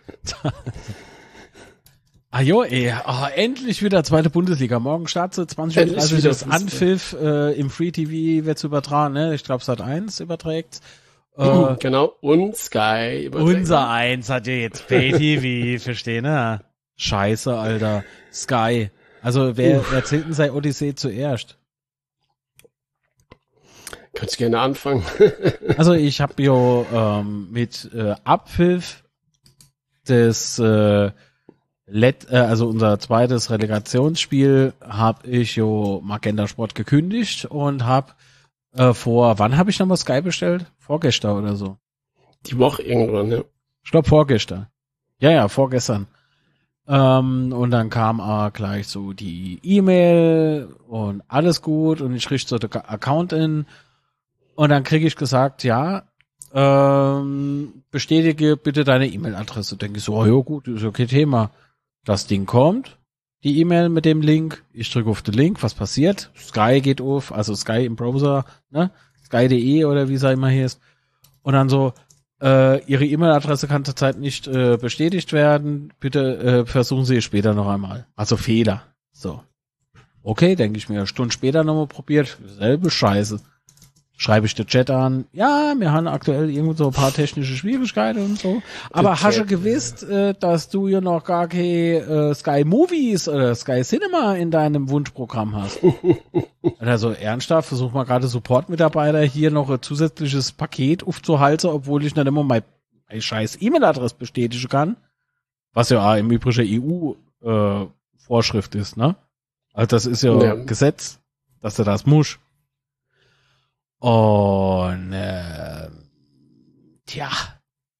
Jo, endlich wieder zweite Bundesliga. Morgen startet 20:30 Uhr das Anpfiff, im Free TV wird's übertragen, ne? Ich glaube Sat.1 überträgt. Genau, und Sky überträgt. Unser Eins hat ja jetzt Pay TV, verstehen, ne? Scheiße, Alter. Sky. Also wer erzählt denn sei Odyssee zuerst? Könnte ich gerne anfangen. Also ich habe ja mit Abpfiff des also unser zweites Relegationsspiel habe ich jo Magenta Sport gekündigt und habe wann habe ich nochmal Sky bestellt? Vorgestern oder so. Die Woche irgendwann, ja. Ich glaube vorgestern. Ja, vorgestern. Und dann kam gleich so die E-Mail und alles gut und ich richte so den Account in und dann kriege ich gesagt, ja, bestätige bitte deine E-Mail-Adresse. Denke ich so, oh ja gut, ist okay Thema. Das Ding kommt, die E-Mail mit dem Link, ich drücke auf den Link, was passiert? Sky geht auf, also Sky im Browser, ne? Sky.de oder wie es immer hier ist. Und dann so, Ihre E-Mail-Adresse kann zurzeit nicht bestätigt werden, bitte versuchen Sie es später noch einmal. Also Fehler. So. Okay, denke ich mir, eine Stunde später nochmal probiert, selbe Scheiße. Schreibe ich den Chat an, ja, wir haben aktuell irgendwo so ein paar technische Schwierigkeiten und so. Aber hast du gewusst, dass du ja noch gar keine Sky Movies oder Sky Cinema in deinem Wunschprogramm hast? Also ernsthaft, versuch mal gerade Support-Mitarbeiter hier noch ein zusätzliches Paket aufzuhalten, obwohl ich nicht immer meine scheiß E-Mail-Adresse bestätigen kann. Was ja im Übrigen EU-Vorschrift ist, ne? Also das ist ja Gesetz, dass du das musst. Und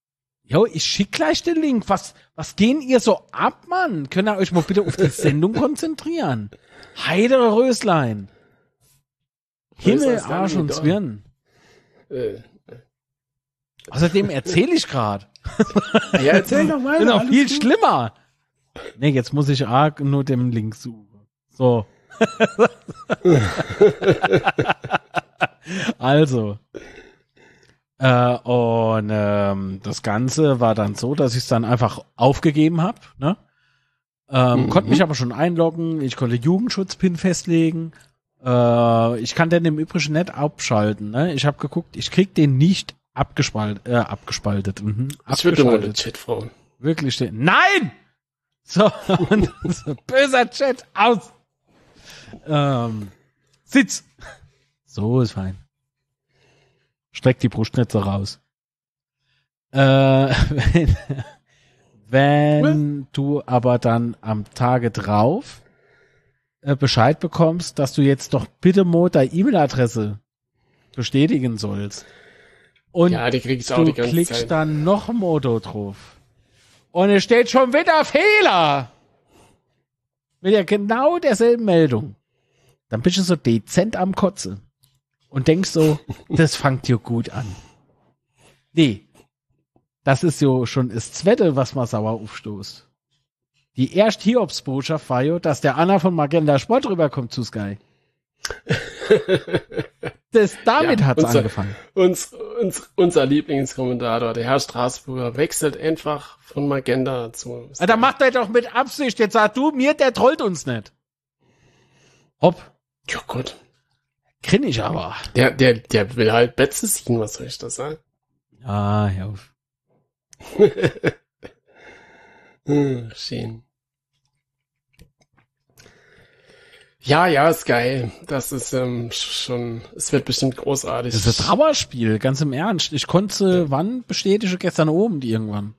Jo, ich schick gleich den Link. Was gehen ihr so ab, Mann? Könnt ihr euch mal bitte auf die Sendung konzentrieren? Heidere Röslein. Himmel, Arsch und Zwirn. Außerdem erzähle ich gerade. Ja, erzähl doch mal. Bin noch viel schlimmer. Nee, jetzt muss ich nur den Link suchen. So. Also. Das Ganze war dann so, dass ich es dann einfach aufgegeben habe. Ne? Konnte mich aber schon einloggen. Ich konnte Jugendschutz-Pin festlegen. Ich kann den im Übrigen nicht abschalten. Ne? Ich habe geguckt, ich krieg den nicht abgespaltet. Ich würde mal den Chat fragen. Wirklich stehen. Nein! So, und so, böser Chat, aus! Sitz! So ist fein. Streck die Brust nicht so raus. Wenn du aber dann am Tage drauf Bescheid bekommst, dass du jetzt doch bitte mal deine E-Mail-Adresse bestätigen sollst. Und ja, die krieg ich auch die ganze Zeit. Du klickst dann noch ein Modo drauf. Und es steht schon wieder Fehler. Mit ja genau derselben Meldung. Dann bist du so dezent am Kotze. Und denkst so, das fängt dir gut an. Nee. Das ist ja schon das Zweite, was man sauer aufstoßt. Die erste Hiobsbotschaft war ja, dass der Anna von Magenta Sport rüberkommt zu Sky. Damit hat's angefangen. Unser Lieblingskommentator, der Herr Straßburger, wechselt einfach von Magenta zu Sky. Da macht er doch mit Absicht. Jetzt sag du mir, der trollt uns nicht. Hopp. Ja gut. Grin ich aber. Der will halt Betze ziehen, was soll ich das sagen? Ah, hör auf. Schön. Ja, ist geil. Das ist schon, es wird bestimmt großartig. Das ist ein Trauerspiel, ganz im Ernst. Ich konnte, wann bestätige gestern Abend irgendwann.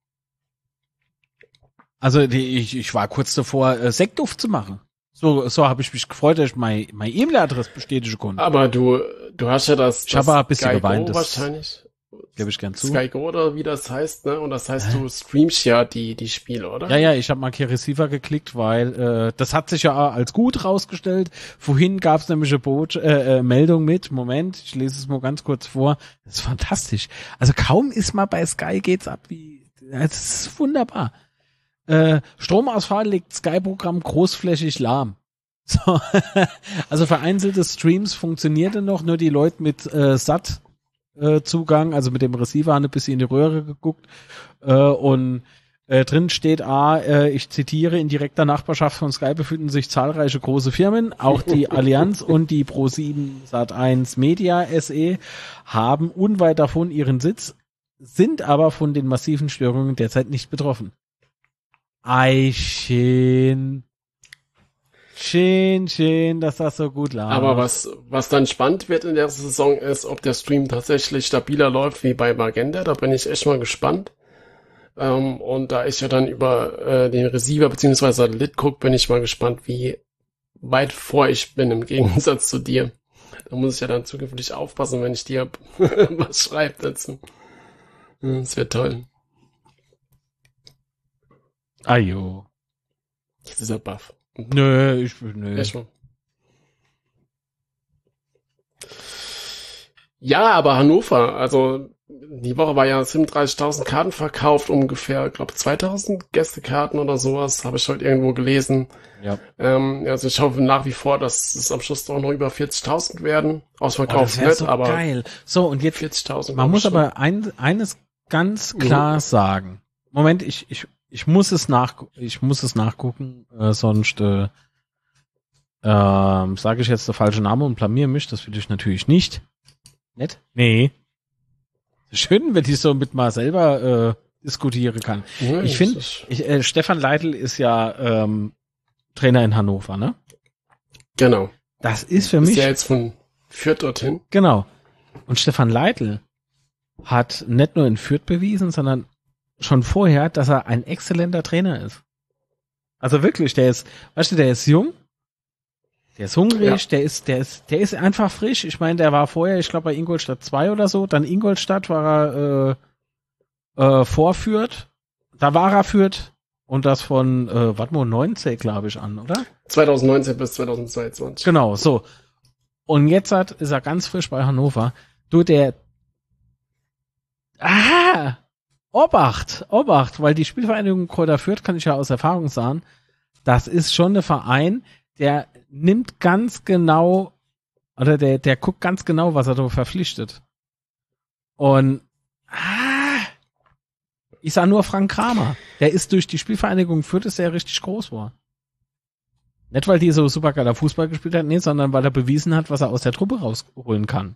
Also ich war kurz davor, Sekt aufzumachen. So habe ich mich gefreut, dass ich meine E-Mail-Adresse bestätigen konnte. Aber du hast ja das ich habe ein bisschen geweint, Go wahrscheinlich. Gebe ich gern zu. Sky Go oder wie das heißt, ne? Und das heißt, du streamst ja die Spiele, oder? Ja, ich habe mal hier Receiver geklickt, weil das hat sich ja als gut rausgestellt. Vorhin gab es nämlich eine Meldung mit, Moment, ich lese es mal ganz kurz vor. Das ist fantastisch. Also kaum ist mal bei Sky geht's ab das ist wunderbar. Stromausfall legt Sky-Programm großflächig lahm. So. Also vereinzelte Streams funktionierte noch, nur die Leute mit SAT Zugang, also mit dem Receiver haben ein bisschen in die Röhre geguckt und drin steht ich zitiere, in direkter Nachbarschaft von Sky befinden sich zahlreiche große Firmen, auch die Allianz und die Pro7 Sat1 Media SE haben unweit davon ihren Sitz, sind aber von den massiven Störungen derzeit nicht betroffen. Schön, dass das so gut läuft. Aber was dann spannend wird in der Saison ist, ob der Stream tatsächlich stabiler läuft wie bei Magenta. Da bin ich echt mal gespannt. Und da ich ja dann über den Receiver bzw. Satellit gucke, bin ich mal gespannt, wie weit vor ich bin im Gegensatz zu dir. Da muss ich ja dann zukünftig aufpassen, wenn ich dir was schreibe dazu. Das wird toll. Ajo. Jetzt ist er baff. Nö. Ja, aber Hannover, also die Woche war ja 37.000 Karten verkauft, ungefähr, ich glaube 2.000 Gästekarten oder sowas, habe ich heute irgendwo gelesen. Ja. Also ich hoffe nach wie vor, dass es am Schluss doch noch über 40.000 werden. Ausverkauft nicht, so aber geil. So, und jetzt 40.000. Man muss aber eines ganz klar sagen. Moment, ich muss es nachgucken, sonst sage ich jetzt der falsche Name und blamier mich, das will ich natürlich nicht. Nett? Nee. Schön, wenn ich so mit mal selber diskutieren kann. Ja, ich finde, Stefan Leitl ist ja Trainer in Hannover, ne? Genau. Das ist für mich... Ist ja jetzt von Fürth dorthin. Genau. Und Stefan Leitl hat nicht nur in Fürth bewiesen, sondern schon vorher, dass er ein exzellenter Trainer ist. Also wirklich, der ist jung, der ist hungrig, ja. der ist einfach frisch. Ich meine, der war vorher, ich glaube bei Ingolstadt 2 oder so, dann Ingolstadt war vorführt. Da war er führt und das von, 19, glaube ich, an, oder? 2019 bis 2022. Genau, so. Und jetzt ist er ganz frisch bei Hannover. Du, Obacht, weil die Spielvereinigung Kräuter Fürth, kann ich ja aus Erfahrung sagen, das ist schon ein Verein, der nimmt ganz genau, oder der guckt ganz genau, was er da verpflichtet. Und ich sag nur Frank Kramer, der ist durch die Spielvereinigung Fürth ist der richtig groß geworden. Nicht, weil die so super geiler Fußball gespielt hat, nee, sondern weil er bewiesen hat, was er aus der Truppe rausholen kann.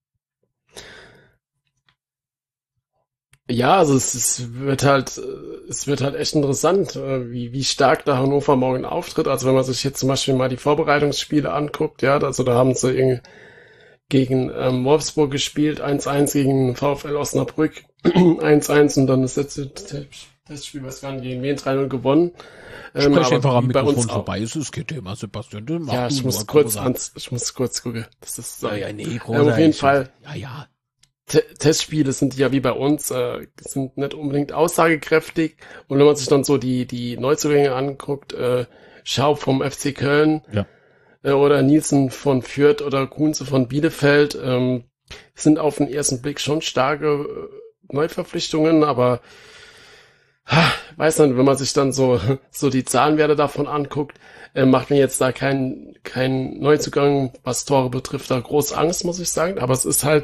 Ja, also es wird halt echt interessant, wie stark da Hannover morgen auftritt. Also wenn man sich jetzt zum Beispiel mal die Vorbereitungsspiele anguckt, ja, also da haben sie irgendwie gegen Wolfsburg gespielt, 1-1 gegen VfL Osnabrück, 1-1 und dann das letzte Testspiel, was wir gegen wen 3-0 gewonnen. Sprech einfach am bei Mikrofon uns vorbei, es ist kein Thema, Sebastian. Ja, ich muss kurz gucken. Das ist Ja, nee, auf jeden Fall. Ja. Testspiele sind ja wie bei uns, sind nicht unbedingt aussagekräftig. Und wenn man sich dann so die Neuzugänge anguckt, Schaub vom FC Köln, Ja. Oder Nielsen von Fürth oder Kunze von Bielefeld, sind auf den ersten Blick schon starke Neuverpflichtungen, aber weiß nicht, wenn man sich dann so die Zahlenwerte davon anguckt, macht mir jetzt da kein Neuzugang, was Tore betrifft, da groß Angst, muss ich sagen. Aber es ist halt,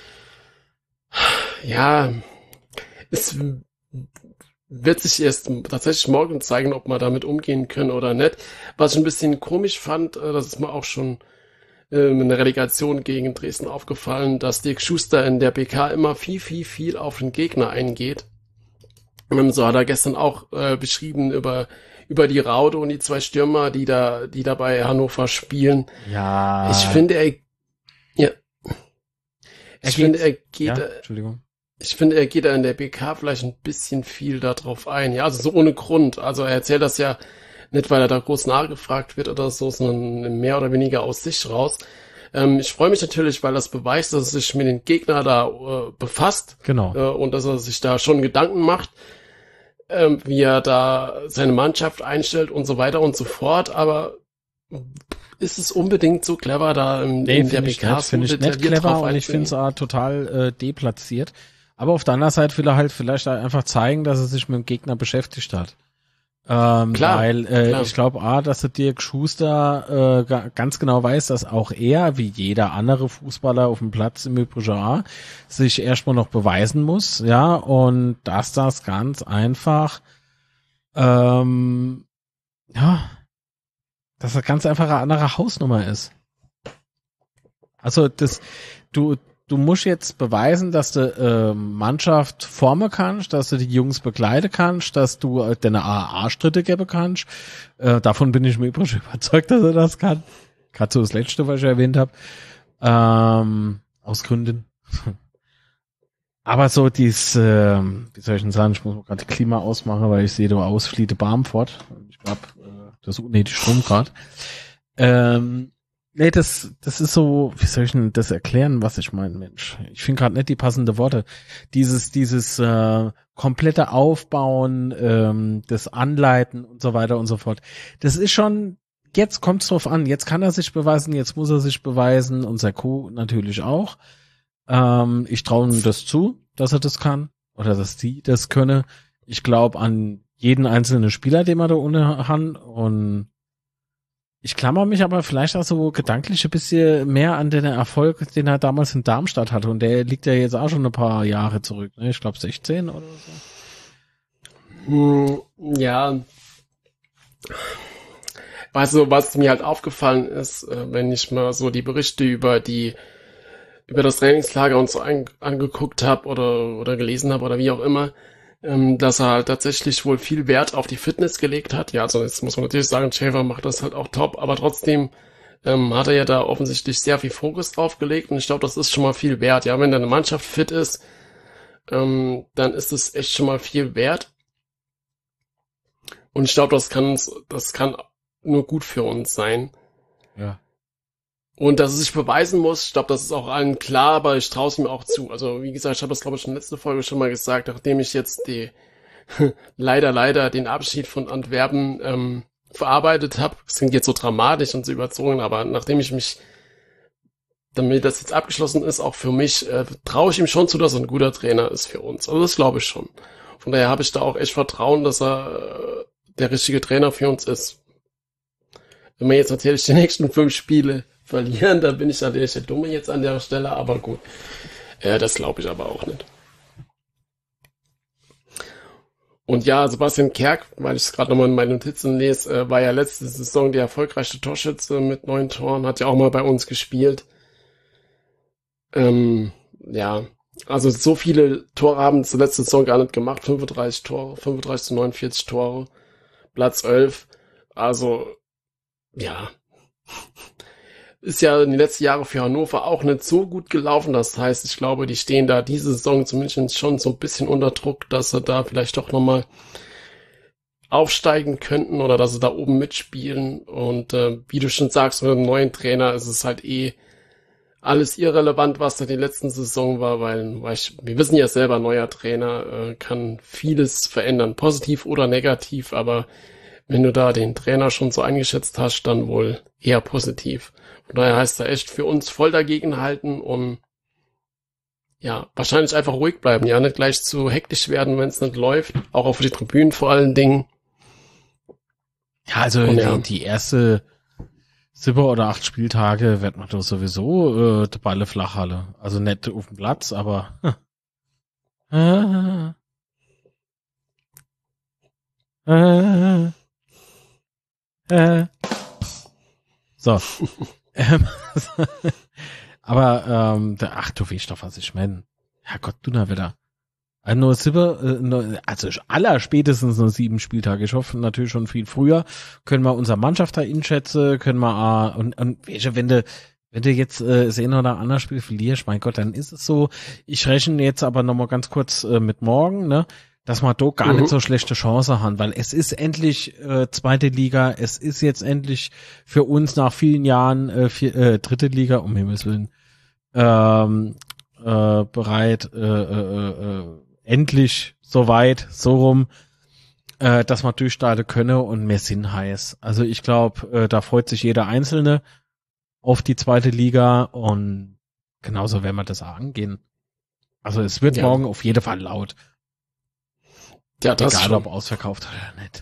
ja, es wird sich erst tatsächlich morgen zeigen, ob wir damit umgehen können oder nicht. Was ich ein bisschen komisch fand, das ist mir auch schon in der Relegation gegen Dresden aufgefallen, dass Dirk Schuster in der PK immer viel auf den Gegner eingeht. So hat er gestern auch beschrieben über die Raude und die zwei Stürmer, die da bei Hannover spielen. Ja. Ich finde, er geht da in der PK vielleicht ein bisschen viel darauf ein. Ja, also so ohne Grund. Also er erzählt das ja nicht, weil er da groß nachgefragt wird oder so, sondern mehr oder weniger aus sich raus. Ich freue mich natürlich, weil das beweist, dass er sich mit dem Gegner da befasst. Genau. Und dass er sich da schon Gedanken macht, wie er da seine Mannschaft einstellt und so weiter und so fort. Aber ist es unbedingt so clever, da in der PK finde ich nicht clever und ich finde es auch total deplatziert. Aber auf der anderen Seite will er halt vielleicht einfach zeigen, dass er sich mit dem Gegner beschäftigt hat. Klar. Ich glaube dass der Dirk Schuster ganz genau weiß, dass auch er, wie jeder andere Fußballer auf dem Platz im Übrigen auch, sich erstmal noch beweisen muss, ja, und dass das ganz einfach dass das ganz einfach eine andere Hausnummer ist. Also du musst jetzt beweisen, dass du Mannschaft formen kannst, dass du die Jungs begleiten kannst, dass du deine AA-Stritte geben kannst. Davon bin ich mir übrigens überzeugt, dass er das kann. Gerade so das Letzte, was ich erwähnt habe. Aus Gründen. Aber so wie soll ich denn sagen, ich muss gerade Klima ausmachen, weil ich sehe, du ausfliehte Barmfort. Ich glaube, das ist unnötig Strom gerade. Nee, das ist so, wie soll ich denn das erklären, was ich meine, Mensch? Ich finde gerade nicht die passende Worte. Dieses komplette Aufbauen, das Anleiten und so weiter und so fort. Das ist schon, jetzt kommt's drauf an. Jetzt kann er sich beweisen, jetzt muss er sich beweisen. Unser Co. natürlich auch. Ich traue ihm das zu, dass er das kann. Oder dass die das könne. Ich glaube an jeden einzelnen Spieler, den man da ohne hat. Und ich klammer mich aber vielleicht auch so gedanklich ein bisschen mehr an den Erfolg, den er damals in Darmstadt hatte. Und der liegt ja jetzt auch schon ein paar Jahre zurück. Ne? Ich glaube 16 oder so. Ja. Weißt du, was mir halt aufgefallen ist, wenn ich mal so die Berichte über das Trainingslager und so angeguckt habe oder gelesen habe oder wie auch immer, dass er halt tatsächlich wohl viel Wert auf die Fitness gelegt hat. Ja, also jetzt muss man natürlich sagen, Schäfer macht das halt auch top, aber trotzdem hat er ja da offensichtlich sehr viel Fokus drauf gelegt und ich glaube, das ist schon mal viel wert. Ja, wenn deine Mannschaft fit ist, dann ist es echt schon mal viel wert. Und ich glaube, das kann nur gut für uns sein. Ja. Und dass es sich beweisen muss, ich glaube, das ist auch allen klar, aber ich traue es ihm auch zu. Also wie gesagt, ich habe das, glaube ich, in der letzten Folge schon mal gesagt, nachdem ich jetzt leider den Abschied von Antwerpen verarbeitet habe. Das klingt jetzt so dramatisch und so überzogen, aber nachdem damit das jetzt abgeschlossen ist, auch für mich, traue ich ihm schon zu, dass er ein guter Trainer ist für uns. Also das glaube ich schon. Von daher habe ich da auch echt Vertrauen, dass er der richtige Trainer für uns ist. Wenn wir jetzt natürlich die nächsten 5 Spiele verlieren, dann bin ich natürlich der Dumme jetzt an der Stelle, aber gut. Das glaube ich aber auch nicht. Und ja, Sebastian Kerk, weil ich es gerade nochmal in meinen Notizen lese, war ja letzte Saison der erfolgreichste Torschütze mit 9 Toren, hat ja auch mal bei uns gespielt. Ja, also so viele Tore haben zur letzten Saison gar nicht gemacht, 35 Tore, 35 zu 49 Tore, Platz 11, also ja, ist ja in den letzten Jahren für Hannover auch nicht so gut gelaufen. Das heißt, ich glaube, die stehen da diese Saison zumindest schon so ein bisschen unter Druck, dass sie da vielleicht doch nochmal aufsteigen könnten oder dass sie da oben mitspielen. Und wie du schon sagst, mit einem neuen Trainer ist es halt alles irrelevant, was da die letzten Saison war, weil wir wissen ja selber, neuer Trainer kann vieles verändern, positiv oder negativ, aber wenn du da den Trainer schon so eingeschätzt hast, dann wohl eher positiv. Von daher heißt er echt für uns voll dagegen halten und ja, wahrscheinlich einfach ruhig bleiben, ja, nicht gleich zu hektisch werden, wenn es nicht läuft, auch auf die Tribünen vor allen Dingen. Ja, also die erste 7 oder 8 Spieltage wird man doch sowieso die Balle flachhalle. Also nicht auf dem Platz, aber so. Aber ach, du weißt doch, was ich meine. Herrgott, du na wieder. Also aller spätestens nur 7 Spieltage. Ich hoffe natürlich schon viel früher. Können wir unsere Mannschaft da einschätzen, können wir und wenn du jetzt das eine oder andere Spiel verlierst, mein Gott, dann ist es so. Ich rechne jetzt aber nochmal ganz kurz mit morgen, ne, dass wir doch gar nicht so schlechte Chance haben, weil es ist endlich zweite Liga, es ist jetzt endlich für uns nach vielen Jahren dritte Liga, um Himmels Willen, bereit, endlich soweit, so rum, dass man durchstarten könne und mehr Sinn heiß. Also ich glaube, da freut sich jeder Einzelne auf die zweite Liga und genauso werden wir das auch angehen. Also es wird morgen auf jeden Fall laut. Ja, das egal, schon. ob ausverkauft oder nicht.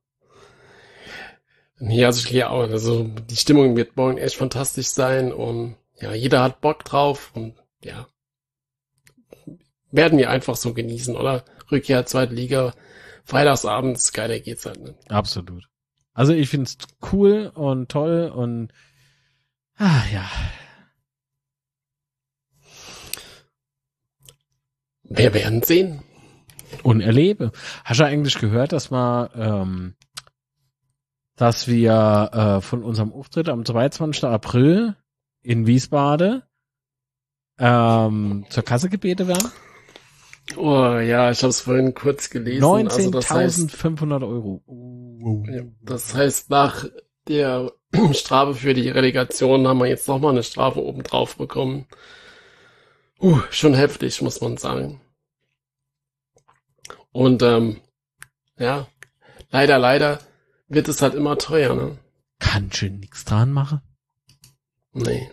Nee, also ich gehe auch. Also die Stimmung wird morgen echt fantastisch sein und ja, jeder hat Bock drauf und ja, werden wir einfach so genießen, oder? Rückkehr zweite Liga, freitagsabends, geiler geht's halt nicht. Absolut. Also ich find's cool und toll und ja. Wir werden sehen. Und erlebe. Hast du eigentlich gehört, dass wir von unserem Auftritt am 22. April in Wiesbaden zur Kasse gebeten werden? Oh ja, ich habe es vorhin kurz gelesen. 19.500 Euro. Ja, das heißt, nach der Strafe für die Relegation haben wir jetzt nochmal eine Strafe obendrauf bekommen. Schon heftig, muss man sagen. Und ja, leider wird es halt immer teuer, ne? Kann schon nichts dran machen. Nee.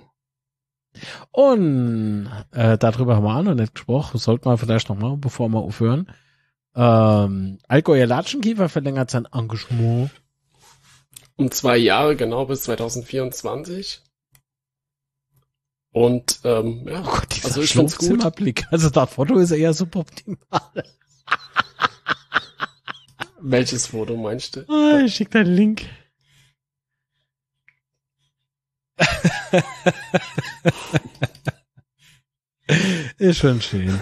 Und darüber haben wir auch noch nicht gesprochen. Sollten wir vielleicht noch mal, bevor wir aufhören. Allgäuer Latschenkiefer verlängert sein Engagement. Um 2 Jahre, genau, bis 2024. Und ja, oh Gott, dieser also ich find's gut. Also das Foto ist eher suboptimal. Welches Foto meinst du? Ich schick dir einen Link. Ist schon schön.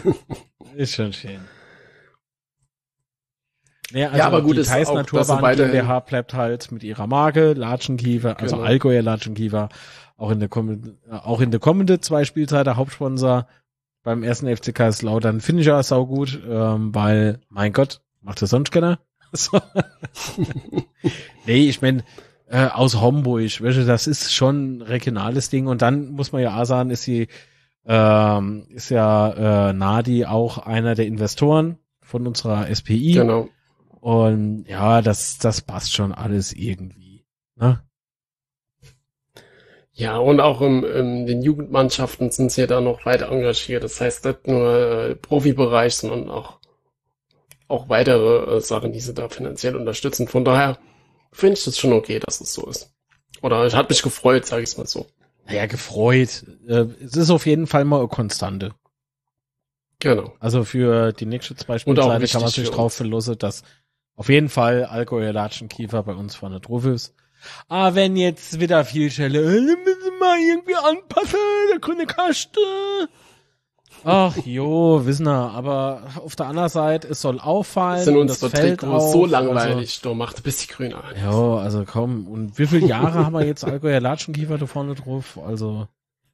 Ja, also ja, aber gut, die ist Theiß auch, Naturbahn GmbH bleibt halt mit ihrer Marke Latschenkiefer, also Genau. Allgäuer Latschenkiefer, auch in der kommende 2 Spielzeit der Hauptsponsor beim ersten FC Kaiserslautern. Finde ich ja saugut, weil, mein Gott, macht das sonst keiner? So. Nee, ich meine, aus Homburg, weißt du, das ist schon ein regionales Ding. Und dann muss man ja auch sagen, ist Nadi auch einer der Investoren von unserer SPI. Genau. Und ja, das passt schon alles irgendwie. Ne? Ja, und auch in den Jugendmannschaften sind sie ja da noch weiter engagiert. Das heißt nicht nur Profibereich, sondern auch weitere Sachen, die sie da finanziell unterstützen. Von daher finde ich das schon okay, dass es so ist. Oder es hat mich gefreut, sage ich es mal so. Ja, gefreut. Es ist auf jeden Fall mal eine Konstante. Genau. Also für die nächste 2 Spielzeiten kann man sich drauf verlassen, dass auf jeden Fall Allgäuer Latschenkiefer bei uns vorne drauf ist. Ah, wenn jetzt wieder viel Schelle, müssen wir mal irgendwie anpassen, der grüne Kaste. Ach jo, wissen wir, aber auf der anderen Seite, es soll auffallen. Sind und unsere das fällt Trikots auf, so langweilig, du machst bis die Grüne an. Ja, also komm, und wie viele Jahre haben wir jetzt Allgäuer Latschenkiefer da vorne drauf? Also.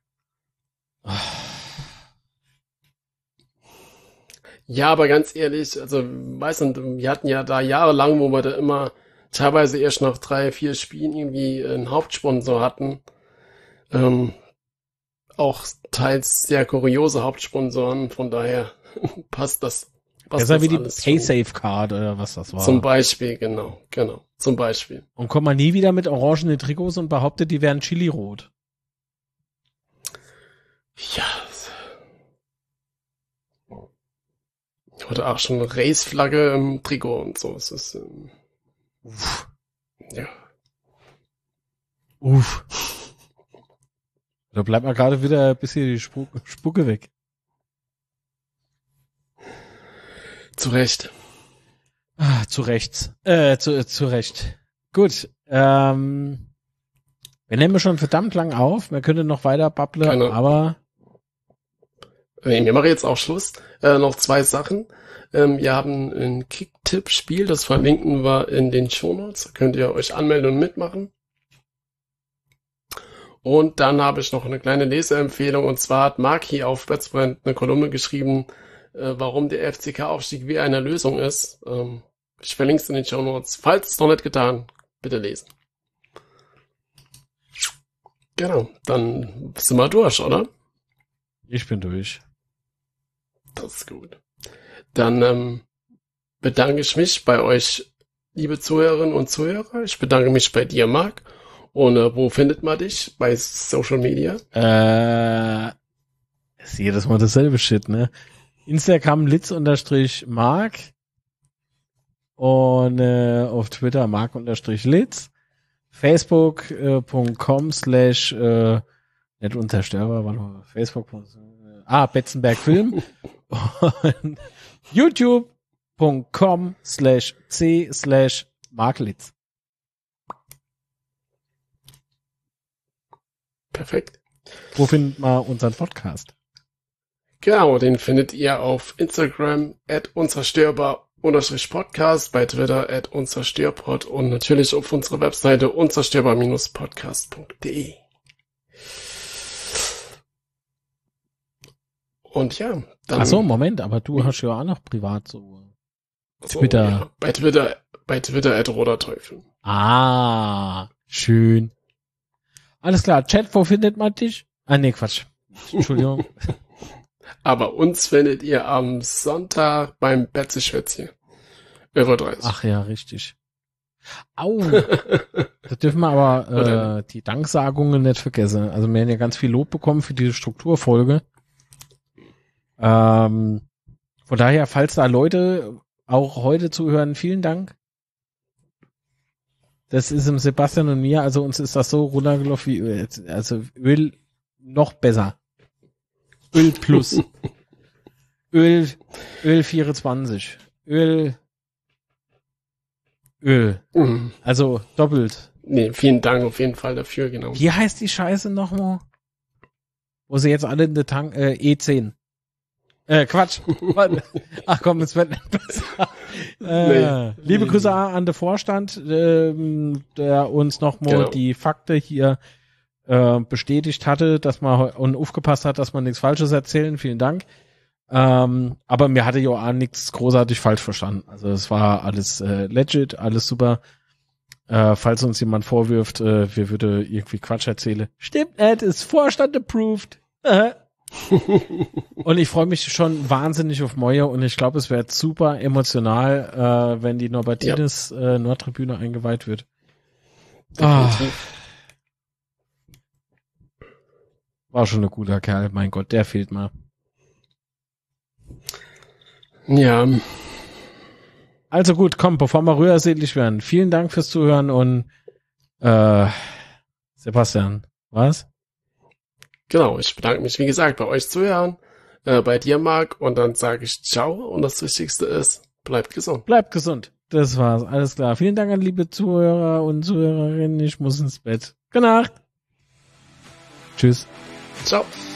Ja, aber ganz ehrlich, also, weißt du, wir hatten ja da jahrelang, wo wir da immer teilweise erst nach 3, 4 Spielen irgendwie einen Hauptsponsor hatten. Auch teils sehr kuriose Hauptsponsoren, von daher passt das. Das ist wie die Paysafe-Card oder was das war. Zum Beispiel, genau, zum Beispiel. Und kommt man nie wieder mit orangenen Trikots und behauptet, die wären Chili-rot. Ja. Oder auch schon eine Race-Flagge im Trikot und so. Es ist, ja. Uff. Da bleibt mal gerade wieder ein bisschen die Spucke weg. Zu Recht. Zu Recht. Gut. Wir nehmen schon verdammt lang auf. Wir können noch weiter babbeln, Genau. aber... Nee, wir machen jetzt auch Schluss. Noch 2 Sachen. Wir haben ein Kick-Tipp-Spiel, das verlinken wir in den Shownotes. Da könnt ihr euch anmelden und mitmachen. Und dann habe ich noch eine kleine Leseempfehlung. Und zwar hat Mark hier auf Betzbrand eine Kolumne geschrieben, warum der FCK-Aufstieg wie eine Lösung ist. Ich verlinke es in den Shownotes. Falls es noch nicht getan, bitte lesen. Genau, dann sind wir durch, oder? Ich bin durch. Das ist gut. Dann bedanke ich mich bei euch, liebe Zuhörerinnen und Zuhörer. Ich bedanke mich bei dir, Marc. Und wo findet man dich? Bei Social Media? Ist jedes Mal dasselbe Shit, ne? Instagram litz_mark und auf Twitter mark_litz. Facebook.com/ nicht unzerstörbar, war nur Facebook. Betzenberg Film. Und youtube.com/c/marklitz. Perfekt. Wo findet man unseren Podcast? Genau, den findet ihr auf Instagram @unzerstörbar_podcast, bei Twitter @unzerstörpod und natürlich auf unserer Webseite unzerstörbar-podcast.de. Und ja, dann... Ach so, Moment, aber du hast ja auch noch privat so Twitter. Ja, bei Twitter @roderteufel. Ah, schön. Alles klar, Chat, wo findet man dich? Ah, nee, Quatsch. Entschuldigung. Aber uns findet ihr am Sonntag beim Betzeschwätzchen. Über 30. Ach ja, richtig. Au. Da dürfen wir aber die Danksagungen nicht vergessen. Also wir haben ja ganz viel Lob bekommen für diese Strukturfolge. Von daher, falls da Leute auch heute zuhören, vielen Dank. Das ist im Sebastian und mir, also uns ist das so runtergelaufen wie Öl. Also Öl noch besser. Öl plus. Öl 24. Öl. Also doppelt. Nee, vielen Dank auf jeden Fall dafür, genau. Wie heißt die Scheiße nochmal? Wo sie jetzt alle in der Tank, E10. Quatsch. Ach komm, es wird nicht besser. Liebe Grüße an den Vorstand, der uns nochmal die Fakten hier bestätigt hatte, dass man und aufgepasst hat, dass man nichts Falsches erzählen. Vielen Dank. Aber mir hatte ja auch nichts großartig falsch verstanden. Also es war alles legit, alles super. Falls uns jemand vorwirft, wir würde irgendwie Quatsch erzählen. Stimmt nicht, ist Vorstand approved. Und ich freue mich schon wahnsinnig auf Moje und ich glaube, es wäre super emotional, wenn die Norbertines Nordtribüne eingeweiht wird. War schon ein guter Kerl, mein Gott, der fehlt mal. Ja. Also gut, komm, bevor wir rührselig werden, vielen Dank fürs Zuhören und Sebastian, was? Genau, ich bedanke mich, wie gesagt, bei euch zuhören, bei dir, Marc, und dann sage ich ciao und das Wichtigste ist, bleibt gesund. Bleibt gesund. Das war's, alles klar. Vielen Dank an liebe Zuhörer und Zuhörerinnen. Ich muss ins Bett. Gute Nacht. Tschüss. Ciao.